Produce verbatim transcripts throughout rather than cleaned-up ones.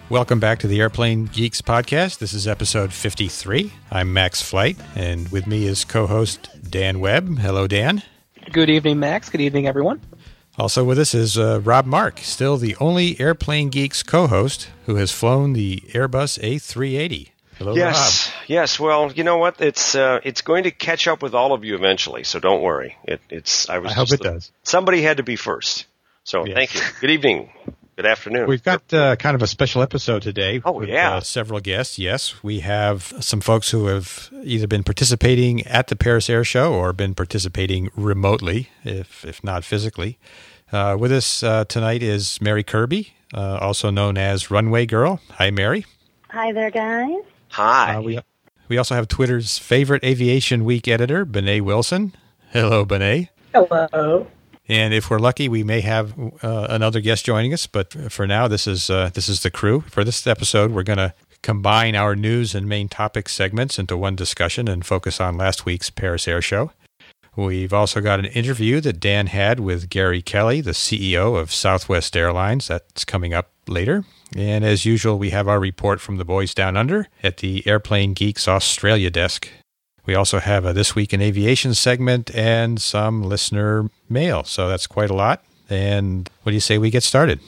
Welcome back to the Airplane Geeks podcast. This is episode fifty-three. I'm Max Flight, and with me is co-host Dan Webb. Hello, Dan. Good evening, Max. Good evening, everyone. Also with us is uh, Rob Mark, still the only Airplane Geeks co-host who has flown the Airbus A three eighty. Hello, yes, Rob. Yes. Well, you know what? It's uh, it's going to catch up with all of you eventually, so don't worry. It, it's I was. I hope just it the, does. Somebody had to be first. So yes. Thank you. Good evening. Good afternoon. We've got uh, kind of a special episode today. Oh, with, yeah. Uh, several guests. Yes, we have some folks who have either been participating at the Paris Air Show or been participating remotely, if if not physically. Uh, with us uh, tonight is Mary Kirby, uh, also known as Runway Girl. Hi, Mary. Hi there, guys. Hi. Uh, we we also have Twitter's favorite Aviation Week editor, Benet Wilson. Hello, Benet. Hello. And if we're lucky, we may have uh, another guest joining us. But for now, this is uh, this is the crew. For this episode, we're going to combine our news and main topic segments into one discussion and focus on last week's Paris Air Show. We've also got an interview that Dan had with Gary Kelly, the C E O of Southwest Airlines. That's coming up later. And as usual, we have our report from the boys down under at the Airplane Geeks Australia desk. We also have a This Week in Aviation segment and some listener mail. So that's quite a lot. And what do you say we get started?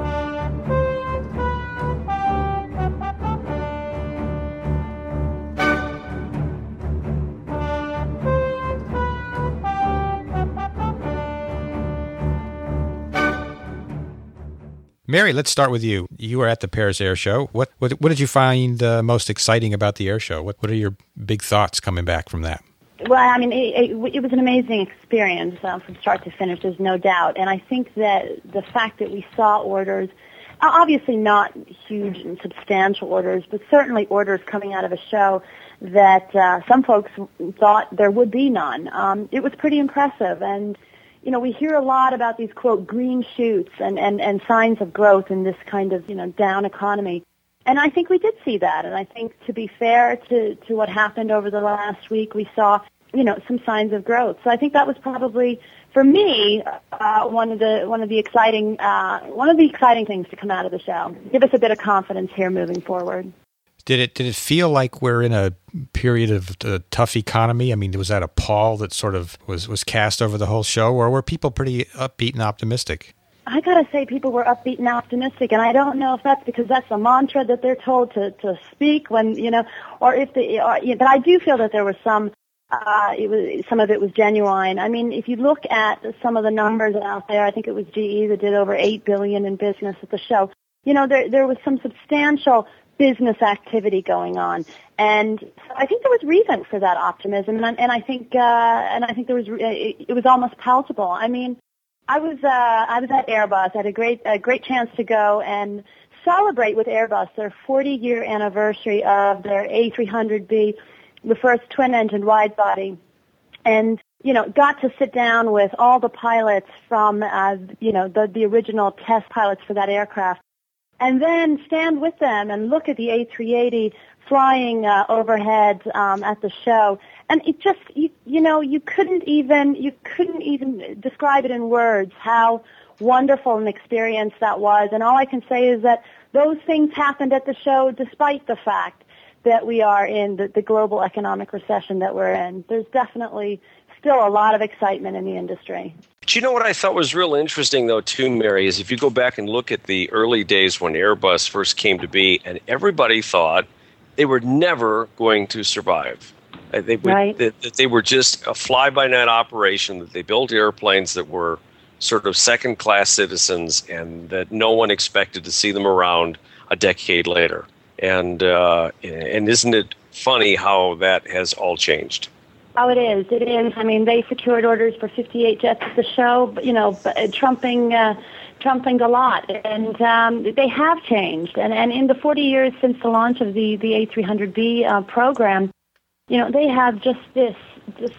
Mary, let's start with you. You were at the Paris Air Show. What what, what did you find uh, most exciting about the air show? What what are your big thoughts coming back from that? Well, I mean, it, it, it was an amazing experience uh, from start to finish, there's no doubt. And I think that the fact that we saw orders, obviously not huge and substantial orders, but certainly orders coming out of a show that uh, some folks thought there would be none. Um, it was pretty impressive. And you know, we hear a lot about these, quote, green shoots and, and, and signs of growth in this kind of, you know, down economy. And I think we did see that. And I think, to be fair to, to what happened over the last week, we saw, you know, some signs of growth. So I think that was probably, for me, uh, one of the one of the exciting uh, one of the exciting things to come out of the show. Give us a bit of confidence here moving forward. Did it did it feel like we're in a period of a tough economy? I mean, was that a pall that sort of was, was cast over the whole show, or were people pretty upbeat and optimistic? I got to say people were upbeat and optimistic, and I don't know if that's because that's the mantra that they're told to, to speak when, you know, or if the, or, you know, but I do feel that there was some, uh, it was, some of it was genuine. I mean, if you look at some of the numbers out there, I think it was G E that did over eight billion dollars in business at the show. You know, there, there was some substantial business activity going on, and so I think there was reason for that optimism, and I, and I think uh, and I think there was it, it was almost palpable. I mean, I was uh, I was at Airbus. I had a great a great chance to go and celebrate with Airbus their forty year anniversary of their A three hundred B, the first twin engine wide body, and you know got to sit down with all the pilots from uh, you know the the original test pilots for that aircraft. And then stand with them and look at the A three eighty flying uh, overhead um, at the show, and it just you, you know you couldn't even you couldn't even describe it in words how wonderful an experience that was. And all I can say is that those things happened at the show, despite the fact that we are in the, the global economic recession that we're in. There's definitely still a lot of excitement in the industry. But you know what I thought was real interesting, though, too, Mary, is if you go back and look at the early days when Airbus first came to be, and everybody thought they were never going to survive. They, would, right. that, that they were just a fly-by-night operation, that they built airplanes that were sort of second-class citizens, and that no one expected to see them around a decade later. And uh, and isn't it funny how that has all changed? Oh, it is. It is. I mean, they secured orders for fifty-eight jets at the show, you know, trumping, uh, trumping a lot. And um, they have changed. And, and in the forty years since the launch of the, the A three hundred B uh, program, you know, they have just this, this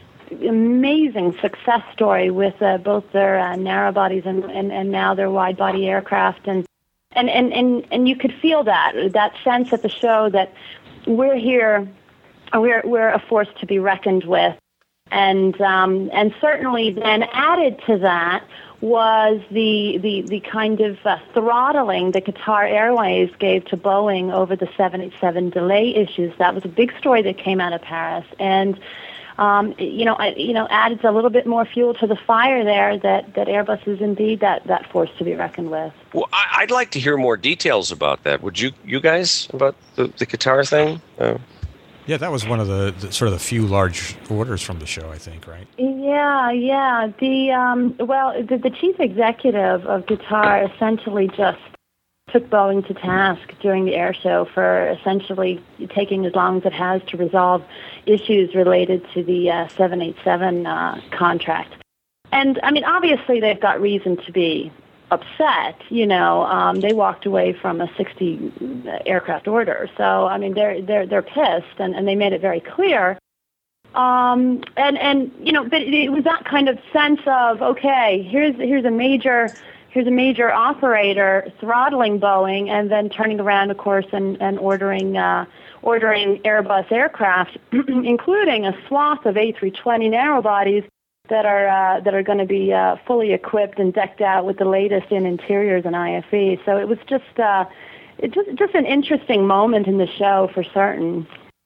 amazing success story with uh, both their uh, narrow bodies and, and, and now their wide body aircraft. And, and, and, and, and you could feel that, that sense at the show that we're here. We're we're a force to be reckoned with, And um, and certainly then added to that was the the, the kind of uh, throttling that Qatar Airways gave to Boeing over the seven eighty-seven delay issues. That was a big story that came out of Paris, and um, you know, I, you know, added a little bit more fuel to the fire there. That, that Airbus is indeed that, that force to be reckoned with. Well, I, I'd like to hear more details about that. Would you, you guys, about the, the Qatar thing? Uh, Yeah, that was one of the, the sort of the few large orders from the show, I think, right? Yeah, yeah. The um, well, the, the chief executive of Qatar essentially just took Boeing to task during the air show for essentially taking as long as it has to resolve issues related to the uh, seven eighty-seven uh, contract. And I mean, obviously, they've got reason to be upset. You know, um, they walked away from a sixty aircraft order, so I mean, they're they're they're pissed, and, and they made it very clear. Um, and and you know, but it was that kind of sense of, okay, here's here's a major here's a major operator throttling Boeing, and then turning around, of course, and and ordering uh, ordering Airbus aircraft, including a swath of A three twenty narrow bodies that are uh, that are going to be uh, fully equipped and decked out with the latest in interiors and I F E. So it was just uh, it just just an interesting moment in the show for certain.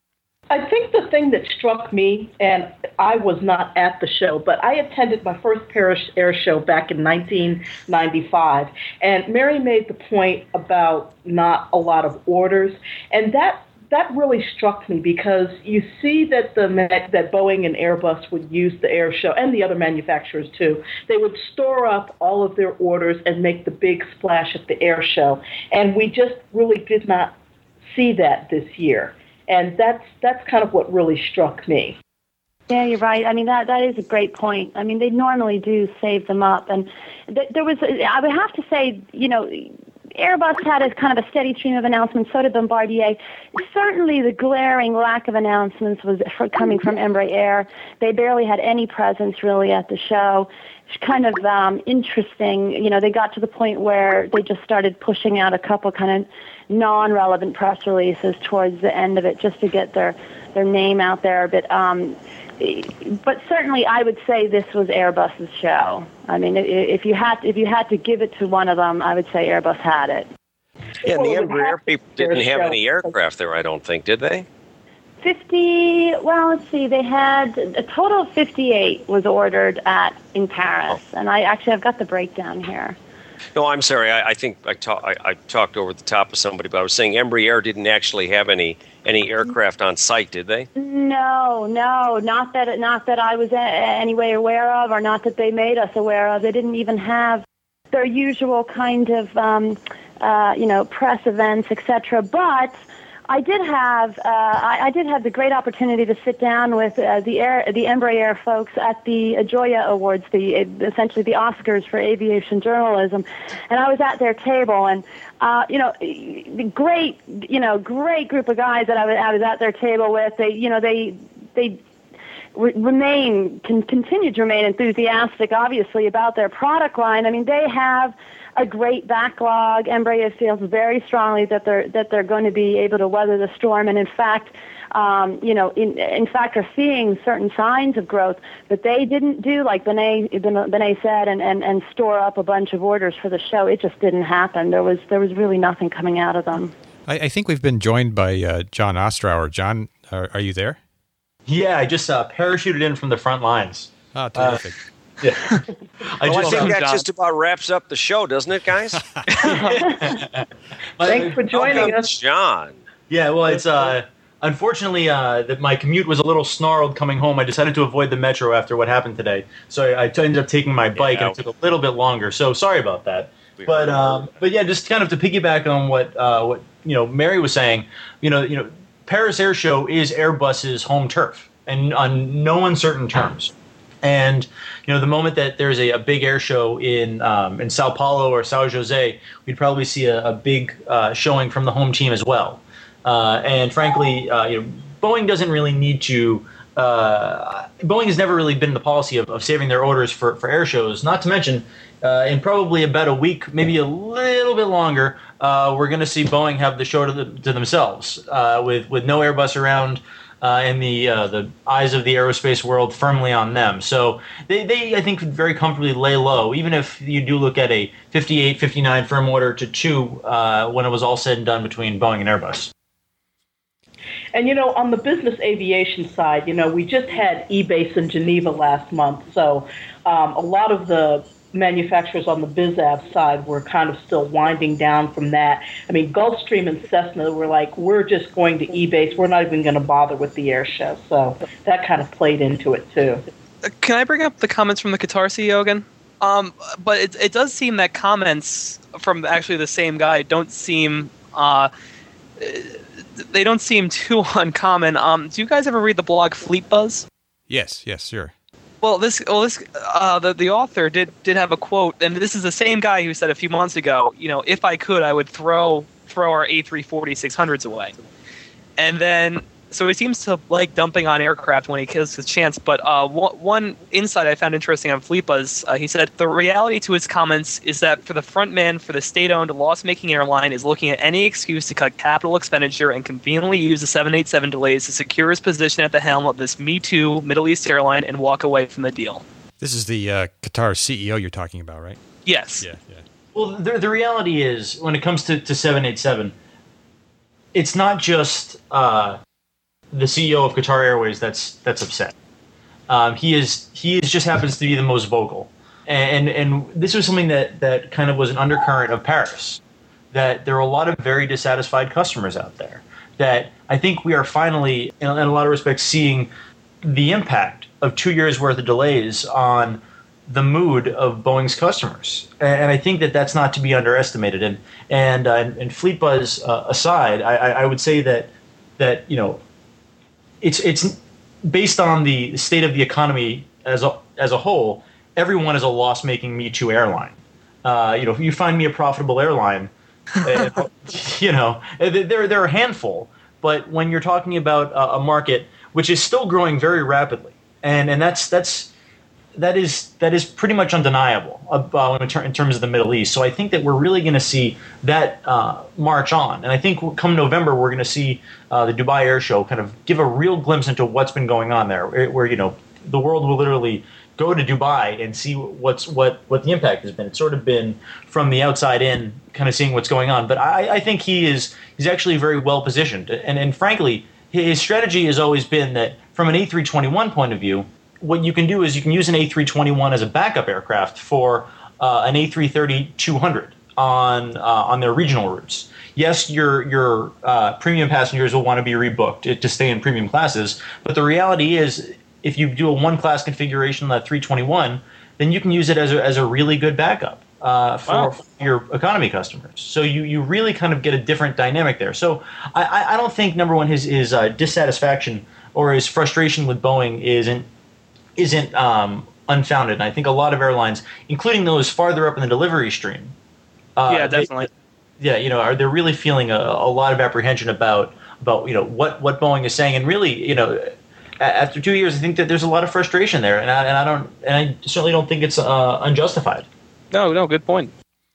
I think the thing that struck me, and I was not at the show, but I attended my first Paris Air Show back in nineteen ninety-five, and Mary made the point about not a lot of orders, and that that really struck me because you see that the that Boeing and Airbus would use the air show, and the other manufacturers too. They would store up all of their orders and make the big splash at the air show, and we just really did not see that this year. And that's that's kind of what really struck me. Yeah, you're right. I mean, that that is a great point. I mean, they normally do save them up, and th- there was. I would have to say, you know, Airbus had a kind of a steady stream of announcements, so did Bombardier. Certainly the glaring lack of announcements was for coming from Embraer. They barely had any presence really at the show. It's kind of um, interesting. You know, they got to the point where they just started pushing out a couple kind of non-relevant press releases towards the end of it just to get their, their name out there. But um, but certainly I would say this was Airbus's show. I mean, if you had if you had to give it to one of them, I would say Airbus had it. Yeah, and the Embraer people didn't have any aircraft there, I don't think, did they? fifty, well, let's see, they had a total of fifty-eight was ordered at in Paris. Oh. And I actually, I've got the breakdown here. No, I'm sorry. I, I think I, ta- I, I talked over the top of somebody, but I was saying Embraer didn't actually have any any aircraft on site, did they? No, no, not that not that I was a- any way aware of, or not that they made us aware of. They didn't even have their usual kind of, um, uh, you know, press events, et cetera. But I did have uh, I, I did have the great opportunity to sit down with uh, the Air, the Embraer folks at the Joya Awards, the essentially the Oscars for aviation journalism, and I was at their table, and uh, you know, the great you know great group of guys that I was I was at their table with. They you know they they re- remain can continue to remain enthusiastic, obviously, about their product line. I mean, they have a great backlog. Embraer feels very strongly that they're that they're going to be able to weather the storm, and in fact, um, you know, in in fact, are seeing certain signs of growth. But they didn't do like Benet Benet said, and, and, and store up a bunch of orders for the show. It just didn't happen. There was there was really nothing coming out of them. I, I think we've been joined by uh, John Ostrower. John, are, are you there? Yeah, I just uh, parachuted in from the front lines. Oh, terrific. Uh, Yeah. I, well, just, I think that just about wraps up the show, doesn't it, guys? Thanks for joining Welcome, us, John. Yeah, well, it's uh, unfortunately uh, that my commute was a little snarled coming home. I decided to avoid the metro after what happened today, so I, I ended up taking my bike, yeah. and it took a little bit longer. So sorry about that. We but um, but yeah, just kind of to piggyback on what uh, what you know Mary was saying, you know, you know, Paris Air Show is Airbus's home turf, and on no uncertain terms. And you know, the moment that there's a, a big air show in um, in Sao Paulo or Sao Jose, we'd probably see a, a big uh, showing from the home team as well. Uh, and frankly, uh, you know, Boeing doesn't really need to. Uh, Boeing has never really been in the policy of, of saving their orders for, for air shows. Not to mention, uh, in probably about a week, maybe a little bit longer, uh, we're going to see Boeing have the show to, the, to themselves uh, with with no Airbus around. uh, and the uh, the eyes of the aerospace world firmly on them. So they, they, I think, could very comfortably lay low, even if you do look at a fifty-eight, fifty-nine firm order to two uh, when it was all said and done between Boeing and Airbus. And, you know, on the business aviation side, you know, we just had E-Base in Geneva last month. So um, a lot of the manufacturers on the BizAv side were kind of still winding down from that. I mean, Gulfstream and Cessna were like, we're just going to E-Base. We're not even going to bother with the air show. So that kind of played into it, too. Can I bring up the comments from the Qatar C E O again? Um, but it, it does seem that comments from actually the same guy don't seem... Uh, they don't seem too uncommon. Um, do you guys ever read the blog Fleet Buzz? Yes, yes, sure. Well, this, well, this, uh, the the author did did have a quote, and this is the same guy who said a few months ago, you know, if I could, I would throw throw our A three forty six hundreds away. And then, so he seems to like dumping on aircraft when he kills his chance. But uh, one, one insight I found interesting on FleetBuzz, uh, he said the reality to his comments is that for the front man for the state-owned, loss-making airline is looking at any excuse to cut capital expenditure and conveniently use the seven eighty-seven delays to secure his position at the helm of this Me Too Middle East airline and walk away from the deal. This is the uh, Qatar C E O you're talking about, right? Yes. Yeah, yeah. Well, the, the reality is, when it comes to, to seven eighty-seven, it's not just uh, the C E O of Qatar Airways that's that's upset. Um, he is he is just happens to be the most vocal, and and this was something that, that kind of was an undercurrent of Paris, that there are a lot of very dissatisfied customers out there. That I think we are finally, in a, in a lot of respects, seeing the impact of two years worth of delays on the mood of Boeing's customers, and I think that that's not to be underestimated. And and uh, and FleetBuzz uh, aside, I, I would say that that you know, it's it's based on the state of the economy as a as a whole. Everyone is a loss-making Me Too airline. Uh, you know, if you find me a profitable airline, uh, you know, there there are a handful. But when you're talking about a, a market which is still growing very rapidly, and and that's that's. That is that is pretty much undeniable uh, in, ter- in terms of the Middle East. So I think that we're really going to see that uh, march on. And I think come November, we're going to see uh, the Dubai Air Show kind of give a real glimpse into what's been going on there, where, where you know the world will literally go to Dubai and see what's what, what the impact has been. It's sort of been from the outside in, kind of seeing what's going on. But I, I think he is he's actually very well positioned. And, and frankly, his strategy has always been that from an A three twenty-one point of view, what you can do is you can use an A three twenty-one as a backup aircraft for uh, an A three thirty two hundred on uh, on their regional routes. Yes, your your uh, premium passengers will want to be rebooked to stay in premium classes, but the reality is if you do a one-class configuration on that three twenty-one, then you can use it as a, as a really good backup uh, for, wow. for your economy customers. So you, you really kind of get a different dynamic there. So I, I don't think, number one, his, his uh, dissatisfaction or his frustration with Boeing isn't isn't um, unfounded. And I think a lot of airlines, including those farther up in the delivery stream, uh, yeah, definitely, they, yeah, you know, are they're really feeling a, a lot of apprehension about about you know what, what Boeing is saying, and really, you know, after two years, I think that there's a lot of frustration there, and I, and I don't, and I certainly don't think it's uh, unjustified. No, no, good point.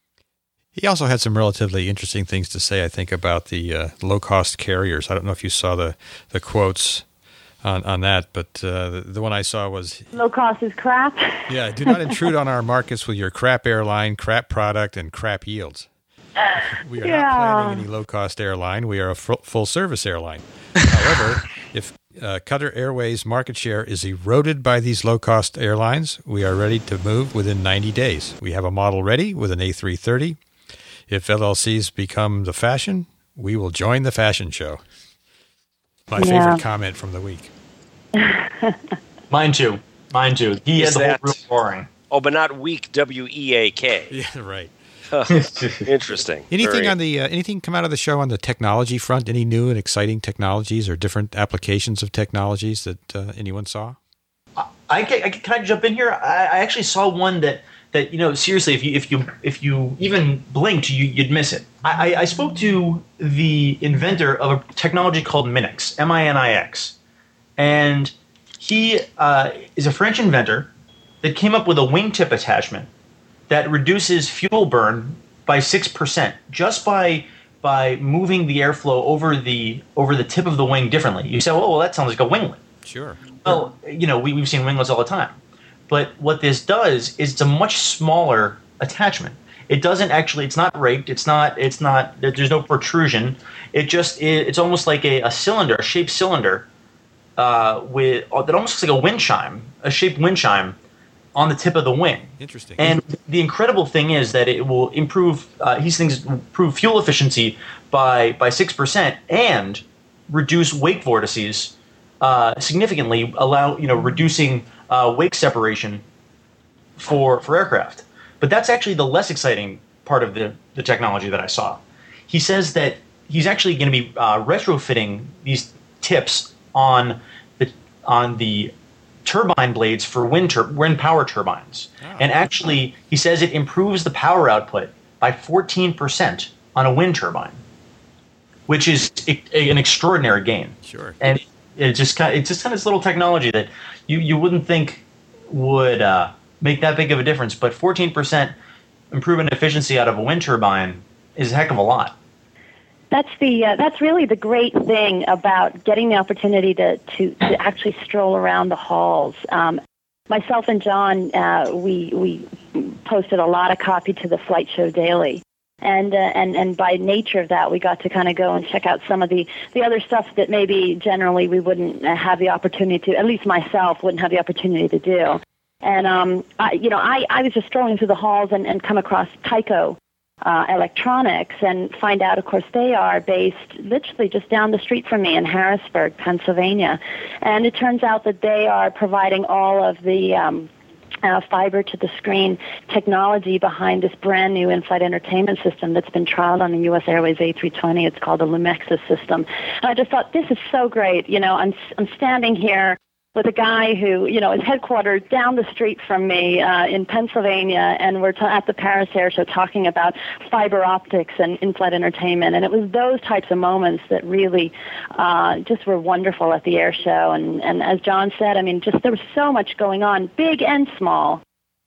He also had some relatively interesting things to say, I think, about the uh, low-cost carriers. I don't know if you saw the the quotes on, on that, but uh, the, the one I saw was... Low cost is crap. Yeah, do not intrude on our markets with your crap airline, crap product, and crap yields. We are yeah. not planning any low-cost airline. We are a f- full-service airline. However, if uh, Qatar Airways' market share is eroded by these low-cost airlines, we are ready to move within ninety days. We have a model ready with an A three thirty. If L L Cs become the fashion, we will join the fashion show. My yeah. favorite comment from the week. Mine too. Mine too. He Is had the that- whole room roaring. Oh, but not weak, W E A K. Yeah, right. Interesting. Anything Very- on the uh, anything come out of the show on the technology front? Any new and exciting technologies or different applications of technologies that uh, anyone saw? I can, I can, can I jump in here? I, I actually saw one that, that you know seriously, if you if you if you even blinked, you, you'd miss it. I, I spoke to the inventor of a technology called Minix, M I N I X, and he uh, is a French inventor that came up with a wingtip attachment that reduces fuel burn by six percent just by by moving the airflow over the over the tip of the wing differently. You say, oh, well, that sounds like a winglet. Sure. Well, you know, we, we've seen winglets all the time. But what this does is it's a much smaller attachment. It doesn't actually, it's not raked, it's not, it's not, there's no protrusion. It just, it, it's almost like a, a cylinder, a shaped cylinder uh, with, that almost looks like a wind chime, a shaped wind chime on the tip of the wing. Interesting. And the incredible thing is that it will improve, uh, these things improve fuel efficiency by, by six percent and reduce wake vortices uh, significantly, allow, you know, reducing uh, wake separation for, for aircraft. But that's actually the less exciting part of the, the technology that I saw. He says that he's actually going to be uh, retrofitting these tips on the on the turbine blades for wind, tur- wind power turbines. Oh. And actually, he says it improves the power output by fourteen percent on a wind turbine, which is a, a, an extraordinary gain. Sure. And it just kind of, it's just kind of this little technology that you, you wouldn't think would uh, make that big of a difference, but fourteen percent improvement efficiency out of a wind turbine is a heck of a lot. That's the uh, that's really the great thing about getting the opportunity to to, to actually stroll around the halls. Um, myself and John, uh, we we posted a lot of copy to the Flight Show Daily, and uh, and and by nature of that, we got to kind of go and check out some of the the other stuff that maybe generally we wouldn't have the opportunity to. At least myself wouldn't have the opportunity to do. And um, I, you know, I, I was just strolling through the halls and, and come across Tyco uh, Electronics and find out, of course, they are based literally just down the street from me in Harrisburg, Pennsylvania. And it turns out that they are providing all of the um, uh, fiber-to-the-screen technology behind this brand-new in-flight entertainment system that's been trialed on the U S Airways A three twenty. It's called the Lumexus system. And I just thought, this is so great. You know, I'm I'm standing here with a guy who, you know, is headquartered down the street from me uh, in Pennsylvania, and we're t- at the Paris Air Show talking about fiber optics and in-flight entertainment. And it was those types of moments that really uh, just were wonderful at the air show. And, and as John said, I mean, just there was so much going on, big and small.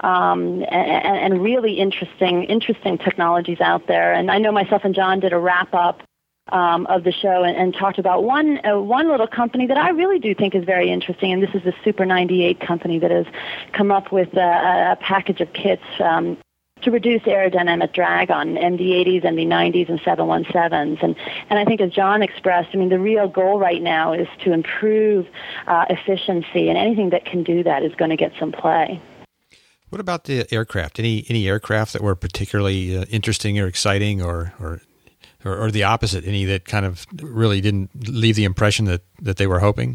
Um, and, and really interesting, interesting technologies out there. And I know myself and John did a wrap-up Um, of the show and, and talked about one uh, one little company that I really do think is very interesting, and this is the Super ninety-eight company that has come up with a, a package of kits um, to reduce aerodynamic drag on M D eighties, M D nineties, and seven sevens. And, and I think, as John expressed, I mean, the real goal right now is to improve uh, efficiency, and anything that can do that is going to get some play. What about the aircraft? Any any aircraft that were particularly uh, interesting or exciting, or or Or, or the opposite, any that kind of really didn't leave the impression that, that they were hoping?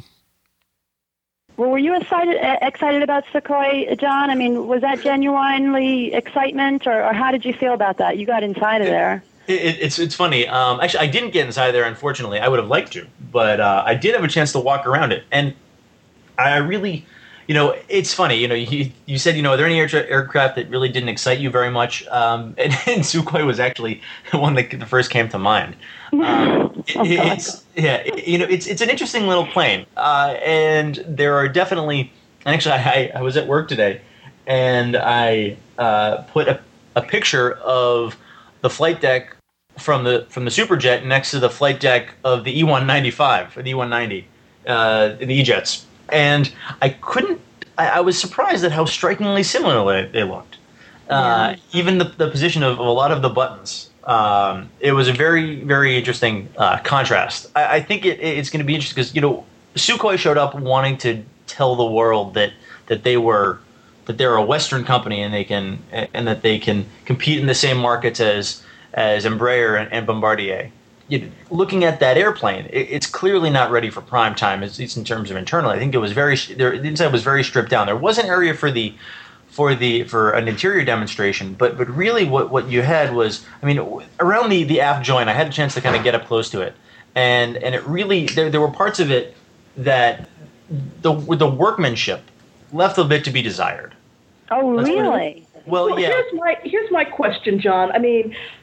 Well, were you excited excited about Sukhoi, John? I mean, was that genuinely excitement, or, or how did you feel about that? You got inside of there. It, it, it's it's funny. Um, actually, I didn't get inside there, unfortunately. I would have liked to, but uh, I did have a chance to walk around it. And I really, you know, it's funny. You know, you, you said, you know, are there any air, aircraft that really didn't excite you very much? Um, and, and Sukhoi was actually the one that first came to mind. Um, it, oh, it's yeah, it, you know, it's it's an interesting little plane, uh, and there are definitely. And actually, I, I was at work today, and I uh, put a, a picture of the flight deck from the from the Superjet next to the flight deck of the E one ninety-five or the E one ninety, uh, the E-jets. And I couldn't. I, I was surprised at how strikingly similar they, they looked. Uh, yeah. Even the, the position of, of a lot of the buttons. Um, it was a very, very interesting uh, contrast. I, I think it, it's going to be interesting because, you know, Sukhoi showed up wanting to tell the world that that they were that they're a Western company and they can and that they can compete in the same markets as as Embraer and, and Bombardier. You know, looking at that airplane, it, it's clearly not ready for prime time, at least in terms of internal. I think it was very there, the inside was very stripped down. There was an area for the for the for an interior demonstration, but but really what, what you had was, I mean, around the, the aft joint, I had a chance to kind of get up close to it, and and it really there there were parts of it that the the workmanship left a bit to be desired. Oh, really? Well, well, yeah. Here's my here's my question, John. I mean,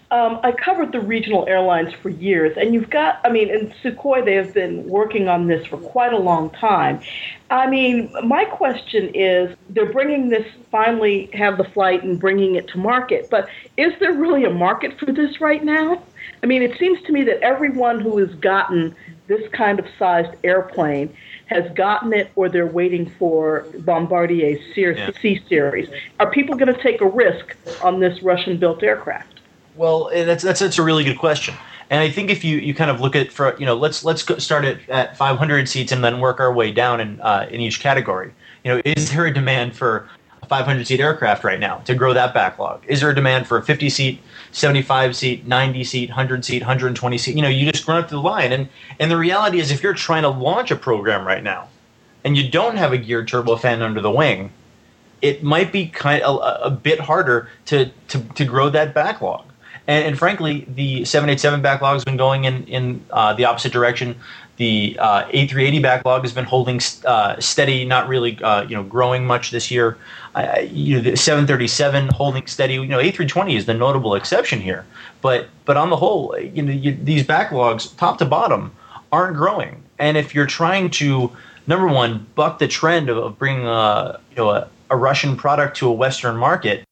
Um, I covered the regional airlines for years, and you've got, I mean, in Sukhoi, they have been working on this for quite a long time. I mean, my question is, they're bringing this, finally have the flight and bringing it to market, but is there really a market for this right now? I mean, it seems to me that everyone who has gotten this kind of sized airplane has gotten it, or they're waiting for Bombardier's C-Series. Are people going to take a risk on this Russian-built aircraft? Well, that's that's that's a really good question, and I think if you, you kind of look at for you know let's let's go start at, at five hundred seats and then work our way down in uh, in each category. You know, is there a demand for a five hundred seat aircraft right now to grow that backlog? Is there a demand for a fifty seat, seventy-five seat, ninety seat, one hundred seat, one hundred twenty seat? You know, you just run up to the line, and and the reality is, if you're trying to launch a program right now, and you don't have a geared turbofan under the wing, it might be kind of a, a bit harder to to to grow that backlog. And, and frankly, the seven eighty-seven backlog has been going in, in uh, the opposite direction. The uh, A three eighty backlog has been holding uh, steady, not really uh, you know growing much this year. Uh, you know, the seven thirty-seven holding steady. You know, A three twenty is the notable exception here. But but on the whole, you know, you, these backlogs, top to bottom, aren't growing. And if you're trying to, number one, buck the trend of, of bringing a, you know a, a Russian product to a Western market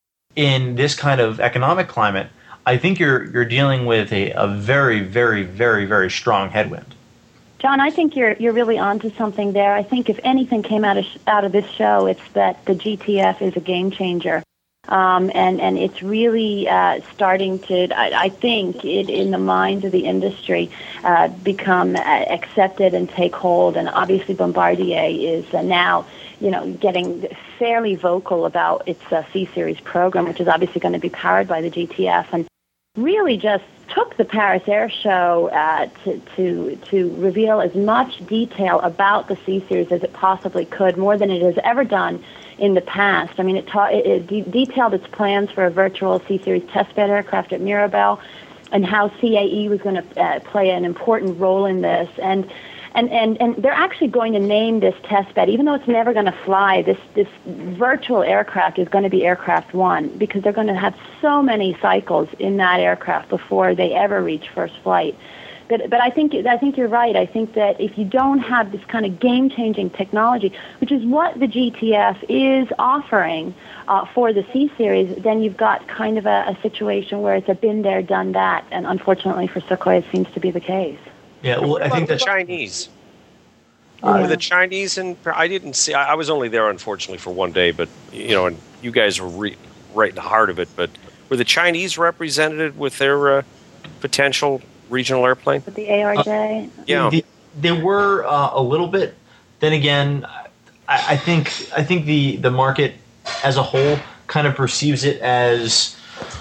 in this kind of economic climate, I think you're you're dealing with a, a very, very, very, very strong headwind. John, I think you're you're really onto something there. I think if anything came out of sh- out of this show, it's that the G T F is a game changer, um, and and it's really uh, starting to, I, I think, it, in the minds of the industry, uh, become uh, accepted and take hold. And obviously, Bombardier is uh, now, you know, getting fairly vocal about its uh, C-Series program, which is obviously going to be powered by the G T F, and really just took the Paris Air Show uh, to, to to reveal as much detail about the C-Series as it possibly could, more than it has ever done in the past. I mean, it, ta- it, it de- detailed its plans for a virtual C-Series testbed aircraft at Mirabel, and how C A E was going to uh, play an important role in this. And And, and and they're actually going to name this test bed, even though it's never going to fly, this, this virtual aircraft is going to be Aircraft One, because they're going to have so many cycles in that aircraft before they ever reach first flight. But but I think I think you're right. I think that if you don't have this kind of game-changing technology, which is what the G T F is offering uh, for the C-Series, then you've got kind of a, a situation where it's a been there, done that. And unfortunately for Sukhoi, it seems to be the case. Yeah, well, I think the that Chinese. Uh, Were the Chinese, and I didn't see. I, I was only there, unfortunately, for one day. But you know, and you guys were re, right in the heart of it. But were the Chinese represented with their uh, potential regional airplane? With the A R J? Uh, yeah, the, they were uh, a little bit. Then again, I, I think I think the the market as a whole kind of perceives it as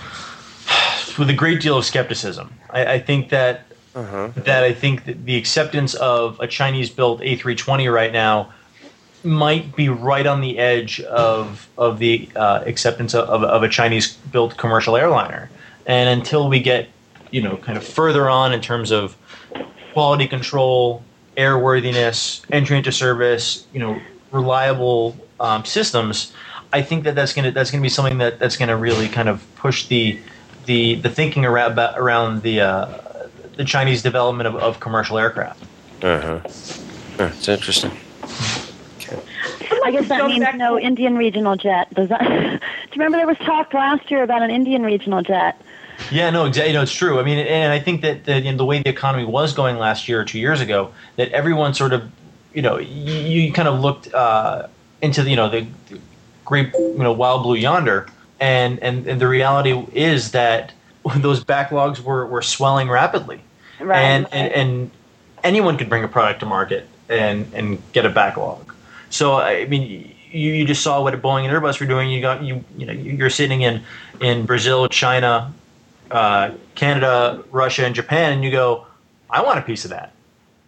with a great deal of skepticism. I, I think that. Uh-huh. That I think that the acceptance of a Chinese-built A three twenty right now might be right on the edge of of the uh, acceptance of, of, of a Chinese-built commercial airliner. And until we get, you know, kind of further on in terms of quality control, airworthiness, entry into service, you know, reliable um, systems, I think that that's gonna that's gonna be something that, that's gonna really kind of push the the the thinking around around the uh, the Chinese development of, of commercial aircraft. Uh-huh. Uh, it's interesting. Okay. I guess that means no Indian regional jet. Does that? Do you remember there was talk last year about an Indian regional jet? Yeah, no, exactly. No, it's true. I mean, and I think that the, you know, the way the economy was going last year or two years ago, that everyone sort of, you know, you, you kind of looked uh, into the, you know, the, the great, you know, wild blue yonder, and, and, and the reality is that those backlogs were, were swelling rapidly. Right. And, and and anyone could bring a product to market and, and get a backlog. So I mean, you, you just saw what Boeing and Airbus were doing. You got you you know you're sitting in, in Brazil, China, uh, Canada, Russia, and Japan, and you go, I want a piece of that.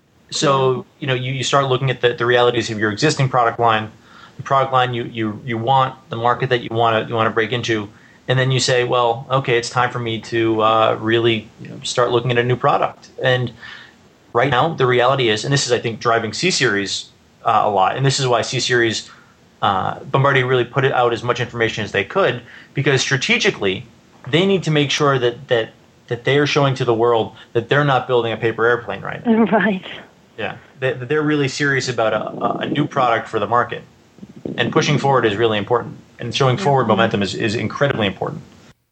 So you know you, you start looking at the, the realities of your existing product line, the product line you, you, you want, the market that you want to you want to break into. And then you say, well, okay, it's time for me to uh, really you know, start looking at a new product. And right now, the reality is, and this is, I think, driving C-Series uh, a lot, and this is why C-Series, uh, Bombardier really put it out as much information as they could, because strategically, they need to make sure that that that they are showing to the world that they're not building a paper airplane right now. Right. Yeah, they, they're really serious about a, a new product for the market, and pushing forward is really important. And showing forward momentum is, is incredibly important.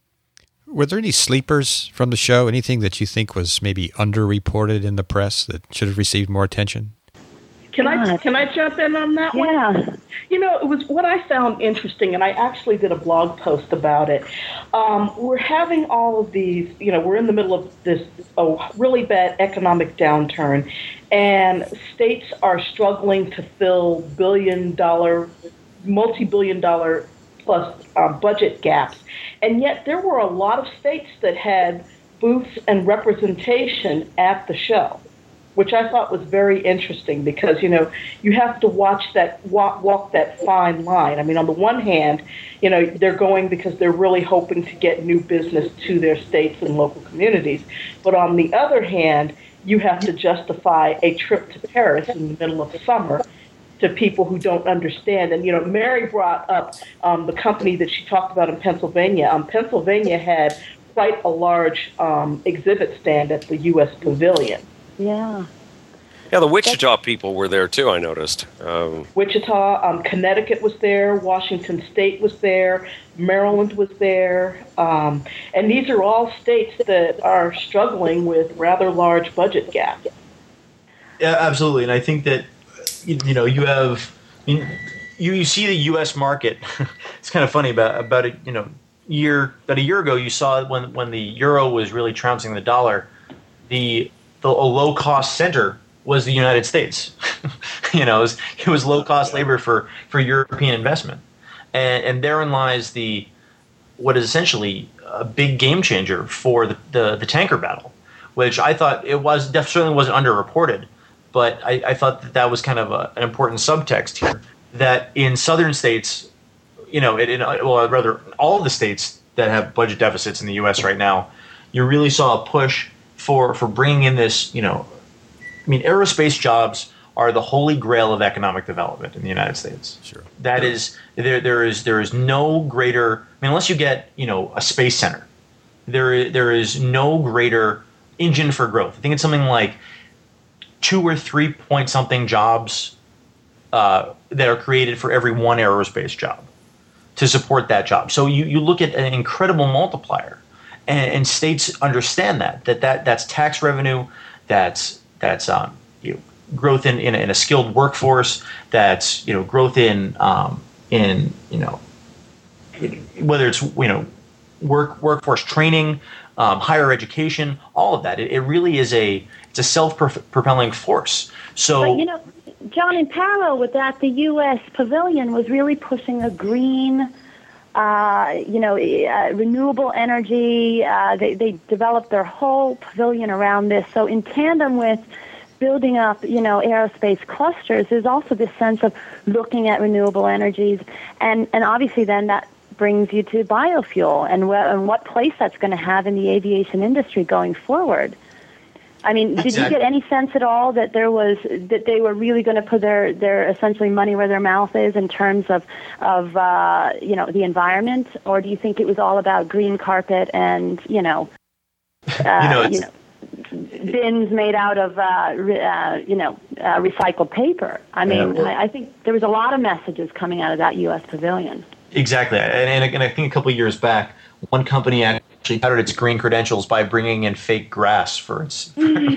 Were there any sleepers from the show? Anything that you think was maybe underreported in the press that should have received more attention? Can I can I jump in on that one? Yeah. You know, it was what I found interesting, and I actually did a blog post about it. Um, we're having all of these, you know, we're in the middle of this oh, really bad economic downturn, and states are struggling to fill billion-dollar, multi-billion-dollar plus uh, budget gaps. And yet there were a lot of states that had booths and representation at the show, which I thought was very interesting because, you know, you have to watch that, walk, walk that fine line. I mean, on the one hand, you know, they're going because they're really hoping to get new business to their states and local communities. But on the other hand, you have to justify a trip to Paris in the middle of summer to people who don't understand. And, you know, Mary brought up um, the company that she talked about in Pennsylvania. Um, Pennsylvania had quite a large um, exhibit stand at the U S Pavilion. Yeah. Yeah, the Wichita people were there too, I noticed. Um, Wichita, um, Connecticut was there, Washington State was there, Maryland was there. Um, and these are all states that are struggling with rather large budget gaps. Yeah, absolutely. And I think that, you, you know, you have, you, you see the U S market. It's kind of funny about, about a, you know, year, about a year ago, you saw when, when the euro was really trouncing the dollar, the, the a low-cost center was the United States. you know, it was, it was low-cost labor for, for European investment. And, and therein lies the what is essentially a big game changer for the, the, the tanker battle, which I thought it was certainly wasn't underreported, but I, I thought that that was kind of a, an important subtext here, that in southern states, you know, it, in, well, rather all of the states that have budget deficits in the U S right now, you really saw a push for, for bringing in this, you know, I mean, aerospace jobs are the holy grail of economic development in the United States. Sure. That is, there, there is, there is no greater, I mean, unless you get, you know, a space center, there, there is no greater engine for growth. I think it's something like two or three point something jobs uh, that are created for every one aerospace job to support that job. So you, you look at an incredible multiplier, and, and states understand that, that, that that's tax revenue, that's, that's um, you know, growth in, in, in a skilled workforce, that's, you know, growth in, um, in, you know, whether it's, you know, work, workforce training, um, higher education, all of that. It, it really is a, it's a self-propelling force. So, but, you know, John, in parallel with that, the U S Pavilion was really pushing a green, uh, you know, uh, renewable energy. Uh, they, they developed their whole pavilion around this. So in tandem with building up, you know, aerospace clusters, there's also this sense of looking at renewable energies. And, and obviously then that brings you to biofuel and, wh- and what place that's going to have in the aviation industry going forward. I mean, did exactly. you get any sense at all that there was that they were really going to put their, their essentially money where their mouth is in terms of of uh, you know, the environment, or do you think it was all about green carpet and you know, uh, you know, you know bins made out of uh, re, uh, you know uh, recycled paper? I mean, yeah, well, I, I think there was a lot of messages coming out of that U S Pavilion. Exactly, and, and I think a couple of years back, one company actually touted its green credentials by bringing in fake grass for its.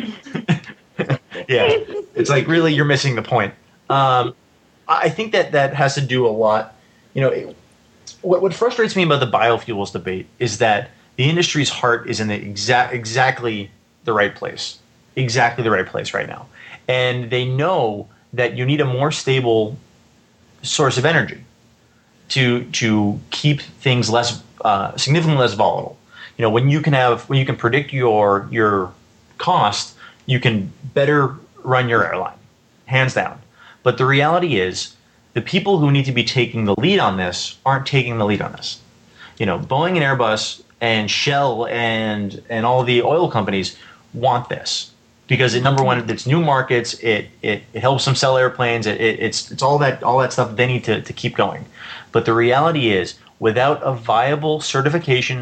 Yeah, it's like, really, you're missing the point. Um, I think that that has to do a lot. You know, it, what what frustrates me about the biofuels debate is that the industry's heart is in the exact exactly the right place, exactly the right place right now, and they know that you need a more stable source of energy to to keep things less uh, significantly less volatile. You know, when you can have when you can predict your your cost, you can better run your airline, hands down. But the reality is, the people who need to be taking the lead on this aren't taking the lead on this. You know, Boeing and Airbus and Shell and and all the oil companies want this because it, number one, it's new markets. It it, it helps them sell airplanes. It, it, it's it's all that all that stuff they need to to keep going. But the reality is, without a viable certification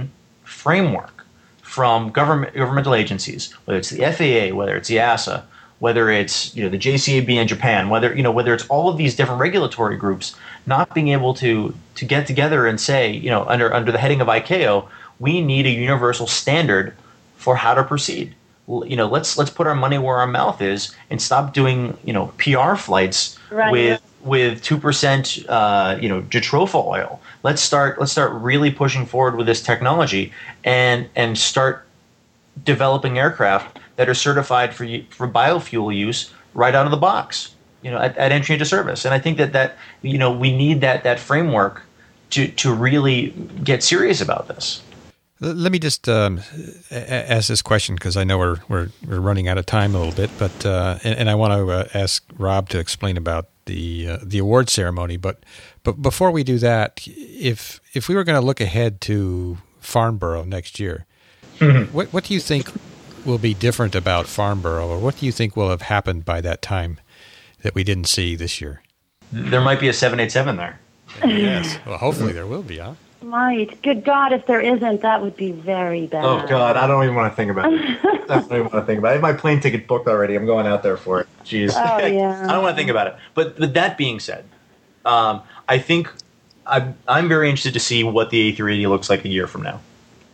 framework from government governmental agencies, whether it's the F A A, whether it's EASA, whether it's you know the J C A B in Japan, whether you know whether it's all of these different regulatory groups, not being able to to get together and say, you know, under under the heading of I C A O, we need a universal standard for how to proceed. You know, let's let's put our money where our mouth is and stop doing you know P R flights right. with with two percent uh, you know jatropha oil. Let's start let's start really pushing forward with this technology and and start developing aircraft that are certified for for biofuel use right out of the box. You know, at, at entry into service. And I think that that you know we need that that framework to to really get serious about this. Let me just um, ask this question because I know we're, we're we're running out of time a little bit, but uh, and, and I want to uh, ask Rob to explain about the uh, the award ceremony. But but before we do that, if if we were going to look ahead to Farnborough next year, mm-hmm. what what do you think will be different about Farnborough, or what do you think will have happened by that time that we didn't see this year? There might be a seven eighty-seven there. Yes. Well, hopefully there will be, huh? Might. Good God, if there isn't, that would be very bad. Oh, God, I don't even want to think about it. I don't even want to think about it. I have my plane ticket booked already. I'm going out there for it. Jeez. Oh, yeah. I don't want to think about it. But, but that being said, um, I think I'm, I'm very interested to see what the A three eighty looks like a year from now.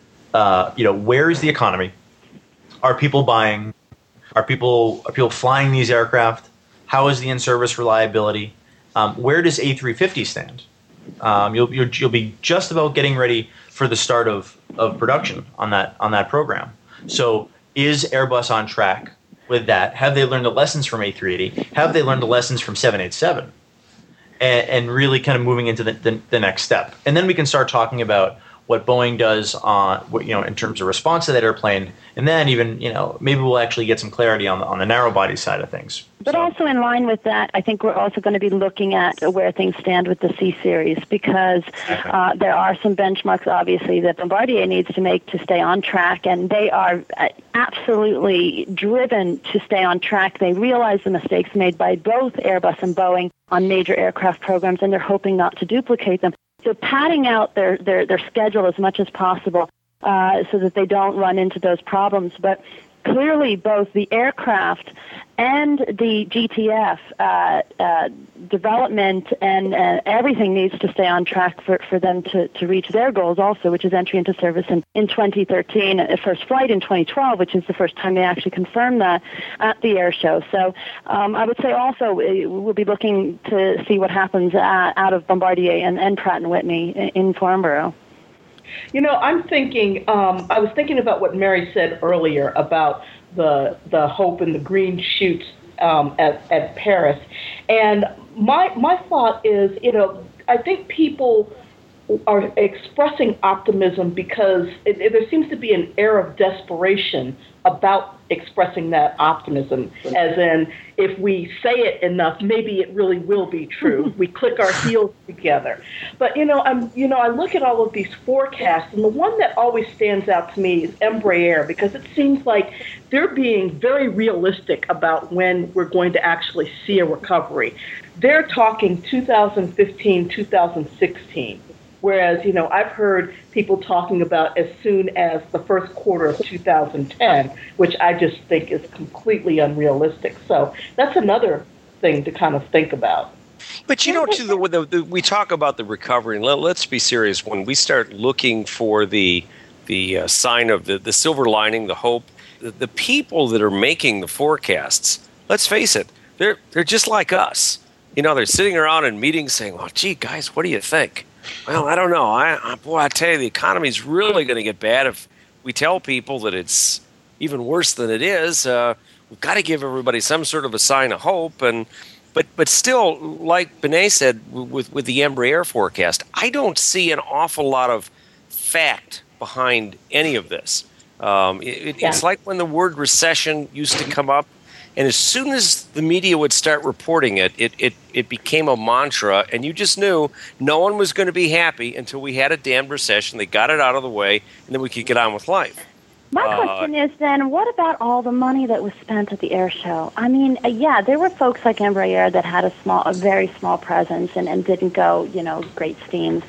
Uh, you know, where is the economy? Are people buying? Are people are people flying these aircraft? How is the in-service reliability? Um, where does A three fifty stand? Um, you'll, you'll you'll be just about getting ready for the start of, of production on that on that program. So is Airbus on track with that? Have they learned the lessons from A three eighty? Have they learned the lessons from seven eighty-seven? And, and really kind of moving into the, the, the next step. And then we can start talking about what Boeing does on, you know, in terms of response to that airplane, and then even, you know, maybe we'll actually get some clarity on the on the narrow body side of things. But so. Also in line with that, I think we're also going to be looking at where things stand with the C Series, because okay. uh, there are some benchmarks, obviously, that Bombardier needs to make to stay on track, and they are absolutely driven to stay on track. They realize the mistakes made by both Airbus and Boeing on major aircraft programs, and they're hoping not to duplicate them. So padding out their, their, their schedule as much as possible uh, so that they don't run into those problems. But clearly both the aircraft and the G T F uh, uh, development and uh, everything needs to stay on track for, for them to, to reach their goals also, which is entry into service in, in twenty thirteen, a first flight in twenty twelve, which is the first time they actually confirmed that at the air show. So um, I would say also we'll be looking to see what happens uh, out of Bombardier and, and Pratt and Whitney in, in Farnborough. You know, I'm thinking, um, I was thinking about what Mary said earlier about the the hope and the green shoots um, at, at Paris. And my my thought is, you know, I think people are expressing optimism because it, it, there seems to be an air of desperation about expressing that optimism, as in, if we say it enough, maybe it really will be true. We click our heels together. But, you know, I'm, you know, I look at all of these forecasts, and the one that always stands out to me is Embraer, because it seems like they're being very realistic about when we're going to actually see a recovery. They're talking two thousand fifteen, two thousand sixteen. Whereas, you know, I've heard people talking about as soon as the first quarter of two thousand ten, which I just think is completely unrealistic. So that's another thing to kind of think about. But, you know, too, the, the, the, we talk about the recovery, and let, let's be serious. When we start looking for the the uh, sign of the, the silver lining, the hope, the, the people that are making the forecasts, let's face it, they're they're just like us. You know, they're sitting around in meetings saying, well, gee, guys, what do you think? Well, I don't know. I, I boy, I tell you, the economy's really going to get bad if we tell people that it's even worse than it is. Uh, we've got to give everybody some sort of a sign of hope. And but but still, like Benet said with with the Embraer forecast, I don't see an awful lot of fact behind any of this. Um, it, yeah. It's like when the word recession used to come up. And as soon as the media would start reporting it, it, it, it became a mantra, and you just knew no one was going to be happy until we had a damned recession. They got it out of the way, and then we could get on with life. My uh, question is then, what about all the money that was spent at the air show? I mean, uh, yeah, there were folks like Embraer that had a small, a very small presence and, and didn't go, you know, great steams.